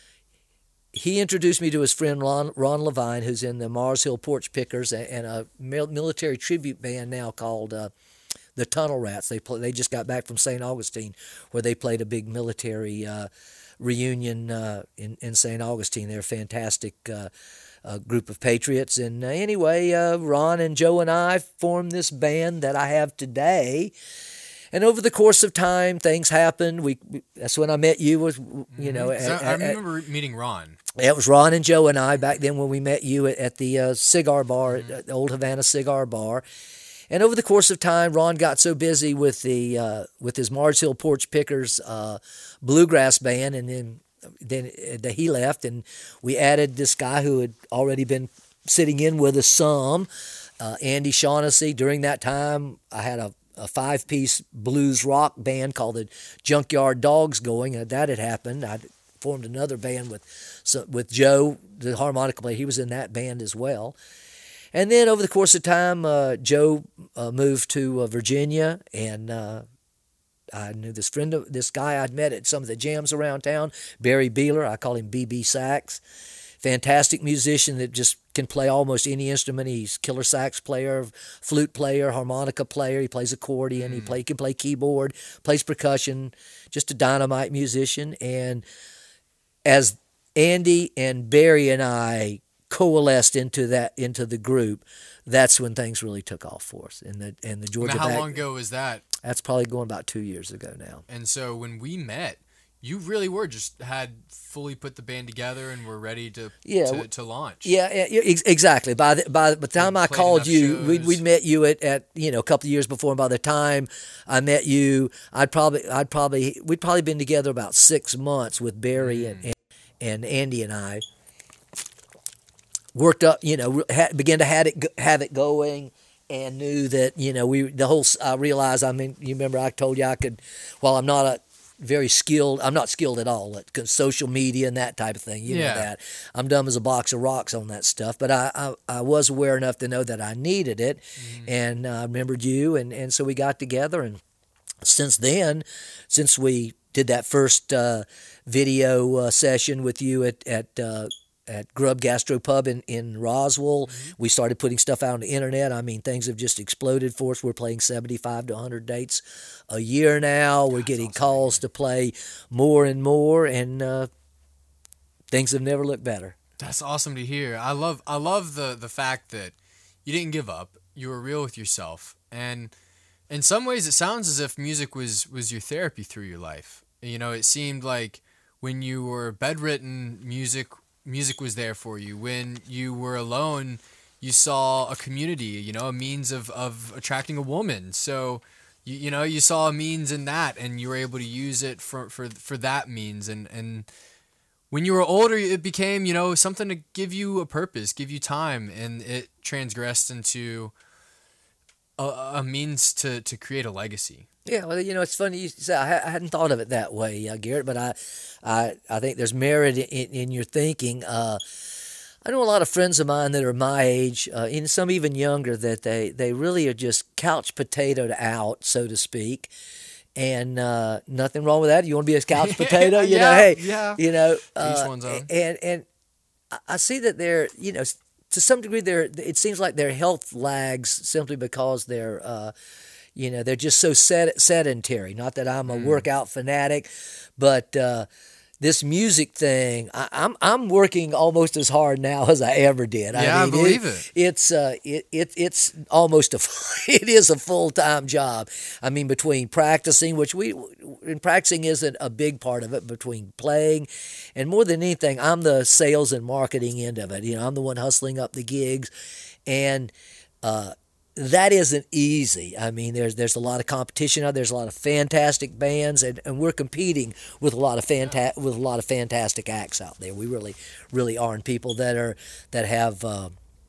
he introduced me to his friend Ron, Ron Levine, who's in the Mars Hill Porch Pickers and a military tribute band now called uh, the Tunnel Rats. They play, they just got back from Saint Augustine, where they played a big military uh, reunion uh, in, in Saint Augustine. They're a fantastic uh, uh, group of patriots. And uh, anyway, uh, Ron and Joe and I formed this band that I have today. And over the course of time, things happened. We, we that's when I met you. Was you know? Mm-hmm. At, I, I at, remember meeting Ron. It was Ron and Joe and I back then when we met you at, at the uh, cigar bar, Mm-hmm. at the Old Havana Cigar Bar. And over the course of time, Ron got so busy with the uh, with his Mars Hill Porch Pickers uh, bluegrass band, and then then uh, he left, and we added this guy who had already been sitting in with us some, uh, Andy Shaughnessy. During that time, I had a a five-piece blues rock band called the Junkyard Dogs going. Uh, that had happened. I formed another band with so, with Joe, the harmonica player. He was in that band as well. And then over the course of time, uh, Joe uh, moved to uh, Virginia, and uh, I knew this friend, of, this guy I'd met at some of the jams around town, Barry Beeler. I call him B B Sax. Fantastic musician that just can play almost any instrument. He's killer sax player, flute player, harmonica player. He plays accordion. Mm. He play can play keyboard, plays percussion. Just a dynamite musician. And as Andy and Barry and I coalesced into that into the group, that's when things really took off for us. And the and the Georgia. Now, how back, long ago was that? That's probably going about two years ago now. And so when we met, you really were just had fully put the band together and were ready to yeah, to, to launch. Yeah, ex- exactly. By the by the time I called you, we'd, we'd met you at, at you know a couple of years before. And by the time I met you, I'd probably I'd probably we'd probably been together about six months with Barry mm. and, and and Andy and I. Worked up, you know, had, began to have it have it going. And knew that, you know, we the whole, I realized, I mean, you remember I told you I could, while I'm not a very skilled, I'm not skilled at all at social media and that type of thing, you yeah. know that. I'm dumb as a box of rocks on that stuff, but I, I, I was aware enough to know that I needed it, mm-hmm. and I uh, remembered you, and, and so we got together, and since then, since we did that first uh, video uh, session with you at, at uh, at Grub Gastro Pub in, in Roswell. Mm-hmm. We started putting stuff out on the internet. I mean, things have just exploded for us. We're playing seventy-five to one hundred dates a year now. We're That's getting awesome, calls man. to play more and more, and uh, things have never looked better. That's awesome to hear. I love I love the, the fact that you didn't give up. You were real with yourself. And in some ways, it sounds as if music was, was your therapy through your life. You know, it seemed like when you were bedridden, music Music was there for you. When you were alone, you saw a community, you know, a means of, of attracting a woman. So, you, you know, you saw a means in that, and you were able to use it for, for, for that means. And, and when you were older, it became, you know, something to give you a purpose, give you time, and it transgressed into a, a means to, to create a legacy. Yeah, well, you know, it's funny you say I, I hadn't thought of it that way, uh, Garrett. But I, I, I think there's merit in, in your thinking. Uh, I know a lot of friends of mine that are my age, uh, and some even younger, that they, they really are just couch potatoed out, so to speak. And uh, nothing wrong with that. You want to be a couch potato, you yeah, know? Hey, yeah. you know. Each Uh, one's own. And and I see that they're, you know, to some degree, they're. It seems like their health lags simply because they're, uh, you know, they're just so sed- sedentary. Not that I'm a Mm. workout fanatic, but. Uh, This music thing, I, I'm I'm working almost as hard now as I ever did. Yeah, I mean, believe it. It's uh, it, it it's almost a it is a full time job. I mean, between practicing, which we and practicing isn't a big part of it, between playing, and more than anything, I'm the sales and marketing end of it. You know, I'm the one hustling up the gigs, and. Uh, That isn't easy. I mean, there's there's a lot of competition out there. There's a lot of fantastic bands, and, and we're competing with a lot of fanta- with a lot of fantastic acts out there. We really, really are, and people that are that have uh,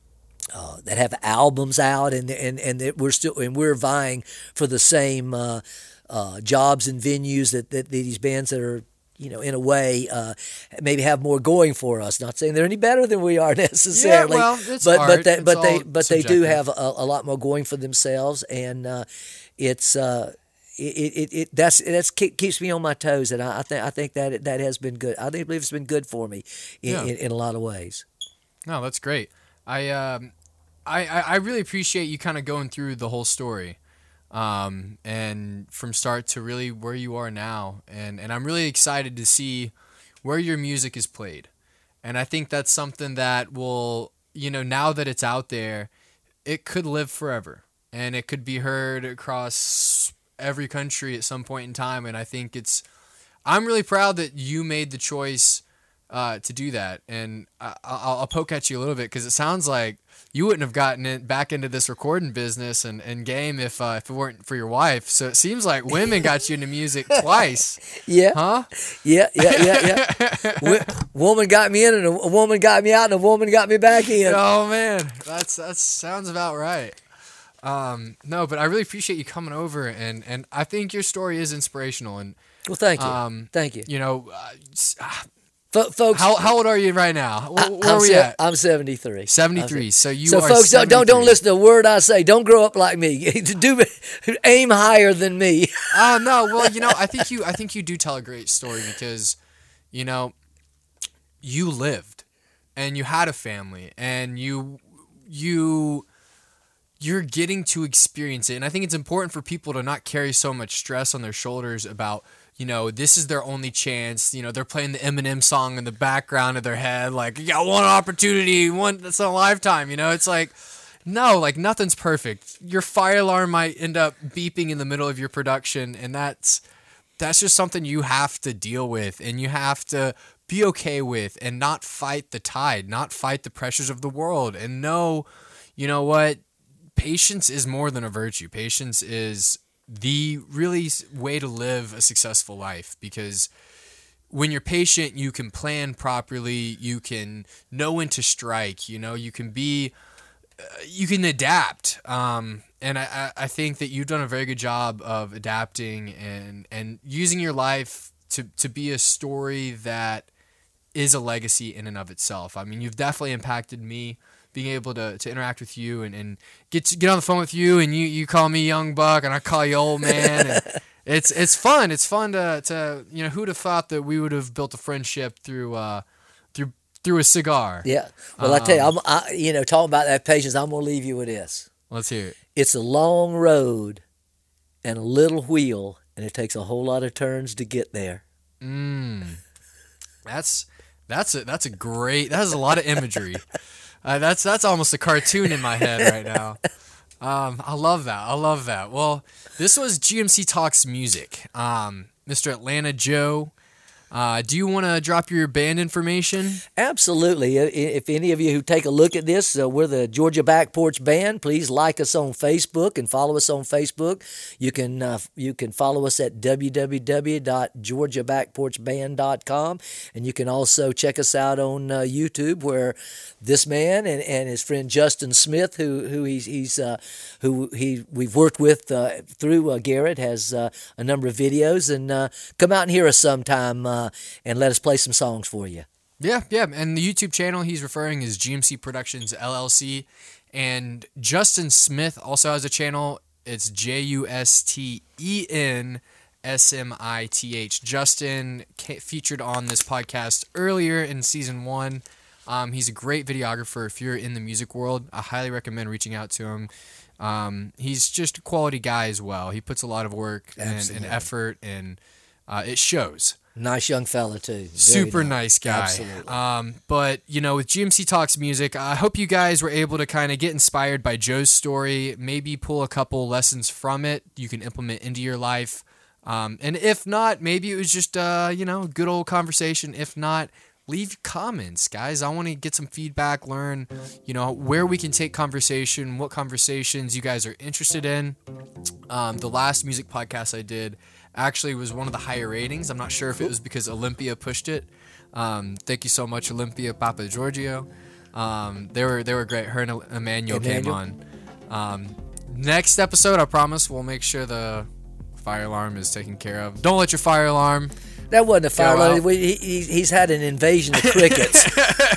uh, that have albums out, and and and that we're still and we're vying for the same uh, uh, jobs and venues that, that these bands that are. You know, in a way, uh, maybe have more going for us. Not saying they're any better than we are necessarily, Yeah, well, it's but art. but they, It's but they all but they do subjective. have a, a lot more going for themselves, and uh, it's uh, it, it it that's that's keep, keeps me on my toes, and I, I think I think that that has been good. I think believe it's been good for me in, Yeah. in, in a lot of ways. No, that's great. I um, I I I really appreciate you kind of going through the whole story. Um, and from start to really where you are now. And, and I'm really excited to see where your music is played. And I think that's something that will, you know, now that it's out there, it could live forever. And it could be heard across every country at some point in time. And I think it's, I'm really proud that you made the choice uh, to do that. And I, I'll, I'll poke at you a little bit because it sounds like you wouldn't have gotten it back into this recording business and, and game if uh, if it weren't for your wife. So it seems like women got you into music twice. Yeah, Huh? yeah, yeah, yeah, yeah. Wo- woman got me in, and a, a woman got me out, and a woman got me back in. Oh man, that's that sounds about right. Um, no, but I really appreciate you coming over, and, and I think your story is inspirational. And Well, thank you, um, thank you, you know, uh, s- ah, F- folks. how how old are you right now? Where, I- where I'm are we se- at? I'm seventy-three. seventy-three. So you So are folks, don't, don't don't seventy-three. listen to a word I say. Don't grow up like me. Do aim higher than me. Oh no, well, you know, I think you I think you do tell a great story because, you know, you lived and you had a family and you you you're getting to experience it. And I think it's important for people to not carry so much stress on their shoulders about, you know, this is their only chance. You know, they're playing the Eminem song in the background of their head, like, you got one opportunity, one that's a lifetime. You know, it's like, no, like nothing's perfect. Your fire alarm might end up beeping in the middle of your production, and that's that's just something you have to deal with, and you have to be okay with, and not fight the tide, not fight the pressures of the world, and know, you know what, patience is more than a virtue. Patience is the really way to live a successful life, because when you're patient, you can plan properly, you can know when to strike, you know, you can be, uh, you can adapt. Um, and I, I think that you've done a very good job of adapting and, and using your life to, to be a story that is a legacy in and of itself. I mean, you've definitely impacted me, being able to, to interact with you and, and get to, get on the phone with you, and you, you call me young buck and I call you old man. And it's it's fun. It's fun to, to you know, who'd have thought that we would have built a friendship through uh through through a cigar. Yeah. Well, I tell you, Um, I'm, I, you know, talking about that patience, I'm gonna leave you with this. Let's hear it. It's a long road and a little wheel, and it takes a whole lot of turns to get there. Mm. That's that's a that's a great. That has a lot of imagery. Uh, that's that's almost a cartoon in my head right now. Um, I love that. I love that. Well, this was G M C Talks Music. Um, Mister Atlanta Joe, uh, do you want to drop your band information? Absolutely. I- If any of you who take a look at this, uh, we're the Georgia Back Porch Band. Please like us on Facebook and follow us on Facebook. You can uh, you can follow us at w w w dot georgia back porch band dot com, and you can also check us out on uh, YouTube, where this man and, and his friend Justin Smith, who who he's, he's uh, who he we've worked with uh, through uh, Garrett, has uh, a number of videos. And uh, come out and hear us sometime uh, and let us play some songs for you. Yeah, yeah. And the YouTube channel he's referring is G M C Productions L L C. And Justin Smith also has a channel. It's J U S T E N S M I T H. Justin featured on this podcast earlier in season one. Um, he's a great videographer. If you're in the music world, I highly recommend reaching out to him. Um, he's just a quality guy as well. He puts a lot of work and, and effort, and uh, it shows. Nice young fella, too. Very Super nice, nice guy. Absolutely. Um, but, you know, with G M C Talks Music, I hope you guys were able to kind of get inspired by Joe's story, maybe pull a couple lessons from it you can implement into your life. Um, and if not, maybe it was just, uh, you know, good old conversation. If not, leave comments, guys. I want to get some feedback, learn, you know, where we can take conversation, what conversations you guys are interested in. Um, the last music podcast I did actually was one of the higher ratings. I'm not sure if it was because Olympia pushed it. Um, thank you so much, Olympia, Papa Giorgio. Um, they were they were great. Her and Emmanuel, Emmanuel. came on. Um, next episode, I promise, we'll make sure the fire alarm is taken care of. Don't let your fire alarm. That wasn't a fire alarm. He, he, he's had an invasion of crickets.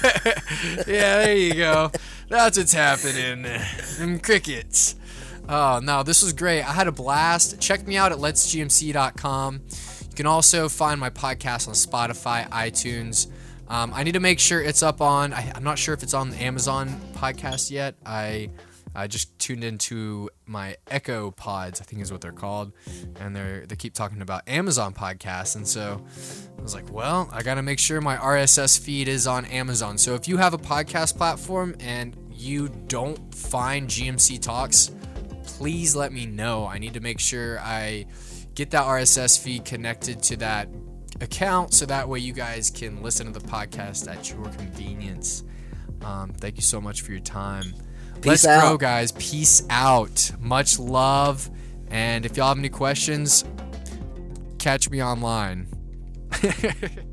Yeah, there you go. That's what's happening. Them crickets. Oh, no, this was great. I had a blast. Check me out at lets g m c dot com. You can also find my podcast on Spotify, iTunes. Um, I need to make sure it's up on, I, I'm not sure if it's on the Amazon podcast yet. I I just tuned into my Echo Pods, I think is what they're called. And they they keep talking about Amazon podcasts. And so I was like, well, I got to make sure my R S S feed is on Amazon. So if you have a podcast platform and you don't find G M C Talks, please let me know. I need to make sure I get that R S S feed connected to that account so that way you guys can listen to the podcast at your convenience. Um, thank you so much for your time. Peace Let's out. grow, guys. Peace out. Much love. And if y'all have any questions, catch me online.